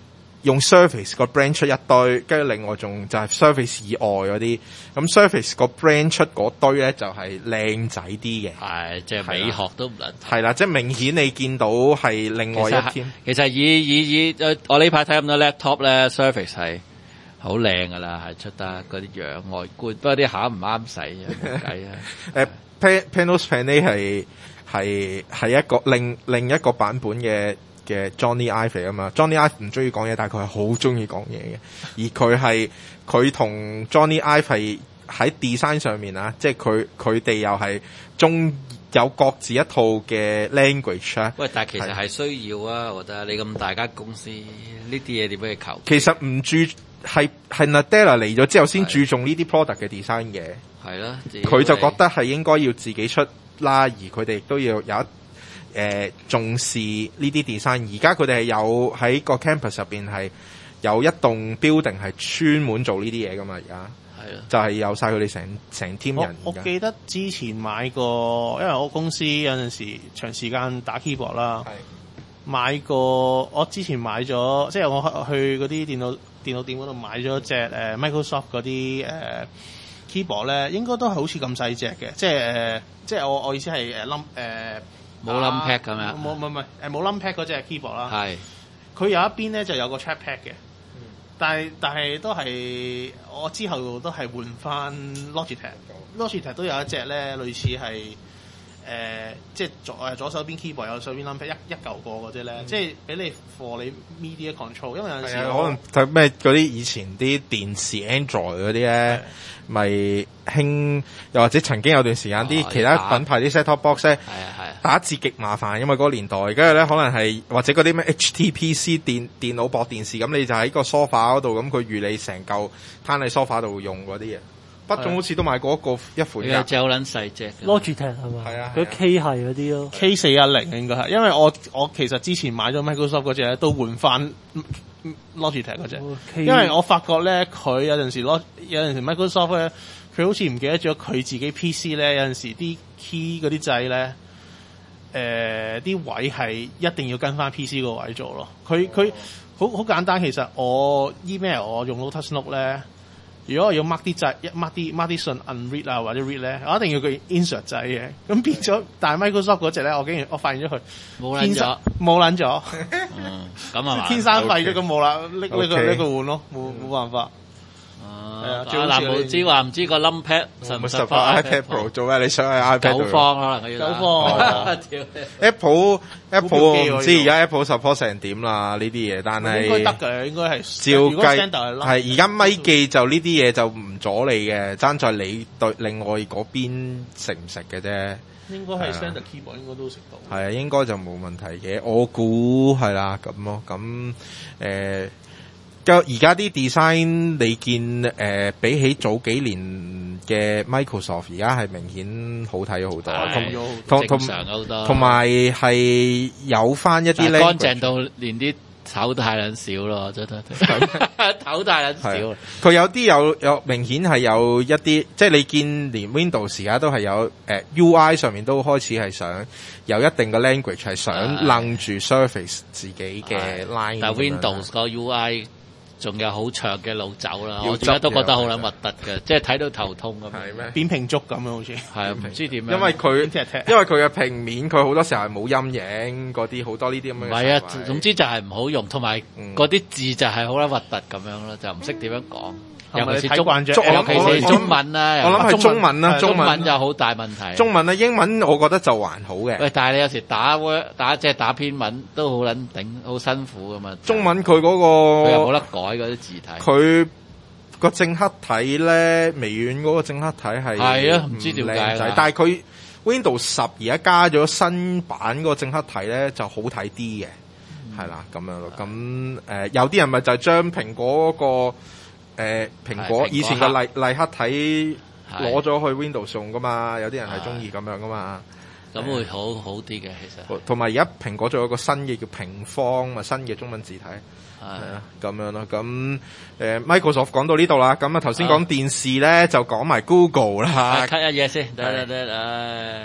用 Surface 個 brand 出一堆，跟住另外仲就係 Surface 以外嗰啲，咁 Surface 個 brand 出嗰堆咧就係靚仔啲嘅， 係即係美學都唔能係啦，即係明顯你見到係另外一邊。 其實以以以我呢排睇咁多 laptop 咧 ，Surface 係好靚噶啦，係出得嗰啲樣外觀，不過啲餡唔啱使啊，冇計啊。 誒 Panos Panay 係係係一個另另一個版本嘅。嘅 Johnny Ive 啊嘛 ，Johnny Ive 唔中意講嘢，但係佢係好中意講嘢嘅。而佢係佢同 Johnny Ive 係喺 design 上面啊，即係佢佢哋又係中有各自一套嘅 language 啊。 喂，但係其實係需要啊，我覺得你咁大間公司呢啲嘢點俾你求？ 其實唔注係係 Nadella 嚟咗之後先注重呢啲 product 嘅 design 嘅。 係啦， 佢就覺得係應該要自己出啦，而佢哋亦都要有一。誒、呃、重視呢啲 design， 而家佢哋係有喺個 campus 入邊係有一棟 building 係專門做呢啲嘢噶嘛，而家係啊，就係有晒佢哋成成 team 人。 我我記得之前買過，因為我公司有陣時長時間打 keyboard 啦，買過我之前買咗，即係我去嗰啲電腦電腦店嗰度買咗隻誒 Microsoft 嗰啲誒 keyboard 咧，應該都係好似咁細隻嘅，即係誒、呃、即係我我意思係誒冧誒。 冇 numpad 咁樣， 冇冇冇誒冇 numpad 嗰隻 keyboard 啦。係，佢有一邊咧就有個 trackpad 嘅，嗯、但係但係都係我之後都係換翻 Logitech，Logitech 都有一隻咧類似係誒、呃、即係左誒左手邊 keyboard 右手邊 numpad 一一嚿個嗰隻咧，嗯、即係俾你 for 你 media control，因為有陣時可能睇咩嗰啲以前啲電視 Android 嗰啲咧。咪興，又或者曾經有段時間啲、哦、其他品牌啲 set-top box 咧，打字極麻煩，因為嗰個年代，跟住咧可能係或者嗰啲咩 H T P C 電電腦駁電視，咁你就喺個 sofa 嗰度，咁佢預你成嚿攤喺 sofa 度用嗰啲嘢。不總好似都買過一個一款嘅， 隻好撚細隻 Logitech 係嘛？係啊，佢 K 係嗰啲咯 ，K 四一零應該係，因為我我其實之前買咗 Microsoft 嗰隻咧，都換翻 Logitech 嗰隻，因為我發覺咧佢有陣時攞有陣時 Microsoft 咧，佢好似唔記得咗佢自己 P C 咧，有陣時啲 key 嗰啲掣咧，誒啲位係一定要跟翻 P C 個位做咯。佢佢好好簡單，其實我 email 我用 Lotus Note 咧。如果我要 mark 啲掣，一 mark 啲 mark 啲信 unread 啊或者 read 咧，我一定要佢 insert 掣嘅。咁變咗，但係 Microsoft 嗰隻咧，我竟然我發現咗佢冇撚咗， 冇撚咗。 嗯，咁啊天生廢咗咁冇啦，拎拎佢拎佢換咯，冇冇辦法。 啊，嗱冇知話唔知個 numpad 實唔實放 iPad Pro 做咩？你想喺 iPad 九方可能佢要九方。 Apple Apple 我唔知而家 Apple support 成點啦呢啲嘢，但係應該得嘅，應該係照計係而家咪記就呢啲嘢就唔阻你嘅，爭在你對另外嗰邊食唔食嘅啫。 應該係 standard keyboard 應該都食到。係啊，應該就冇問題嘅，我估係啦咁咯，咁誒。而家啲 design 你見誒、呃、比起早幾年嘅 Microsoft 而家係明顯好睇咗好多，同同同同埋係有翻一啲咧乾淨到連啲頭太撚少咯，真係頭太撚少。 佢有啲有有明顯係有一啲，即係你見連 Windows 而家都係有誒、呃、U I 上面都開始係想有一定嘅 language 係想楞住 Surface 自己嘅 line。 但 Windows 個 U I仲有好長嘅路走啦，我而家都覺得好撚核突嘅，即係睇到頭痛咁。 係咩？ 扁平足咁樣好似。 係啊，唔知點樣。 因為佢因為佢嘅平面，佢好多時候係冇陰影嗰啲，好多呢啲咁嘅。唔係啊， 總之就係唔好用，同埋嗰啲字就係好撚核突咁樣咯，就唔識點樣講。尤其是中，尤其是中文啦。 我諗係中文啦， 中文就好大問題。 中文啊，英文我覺得就還好嘅。 喂，但係你有時打打即係打篇文都好撚頂，好辛苦噶嘛。 中文佢嗰個佢又冇得改嗰啲字體。 佢個正黑體咧，微軟嗰個正黑體係係啊，唔知點解。 但係佢 Windows 十而家加咗新版嗰個正黑體咧，就好睇啲嘅，係啦咁樣咯。咁誒，有啲人咪就係將蘋果嗰個。誒蘋果以前個麗麗黑體攞咗去 Windows 用噶嘛，有啲人係中意咁樣噶嘛， 咁會好好啲嘅其實。 同埋而家蘋果仲有個新嘅叫平方嘛，新嘅中文字體係啊咁樣咯。咁誒 Microsoft 講到呢度啦，咁啊頭先講電視咧就講埋 Google 啦。 cut 一嘢先，得得得，唉。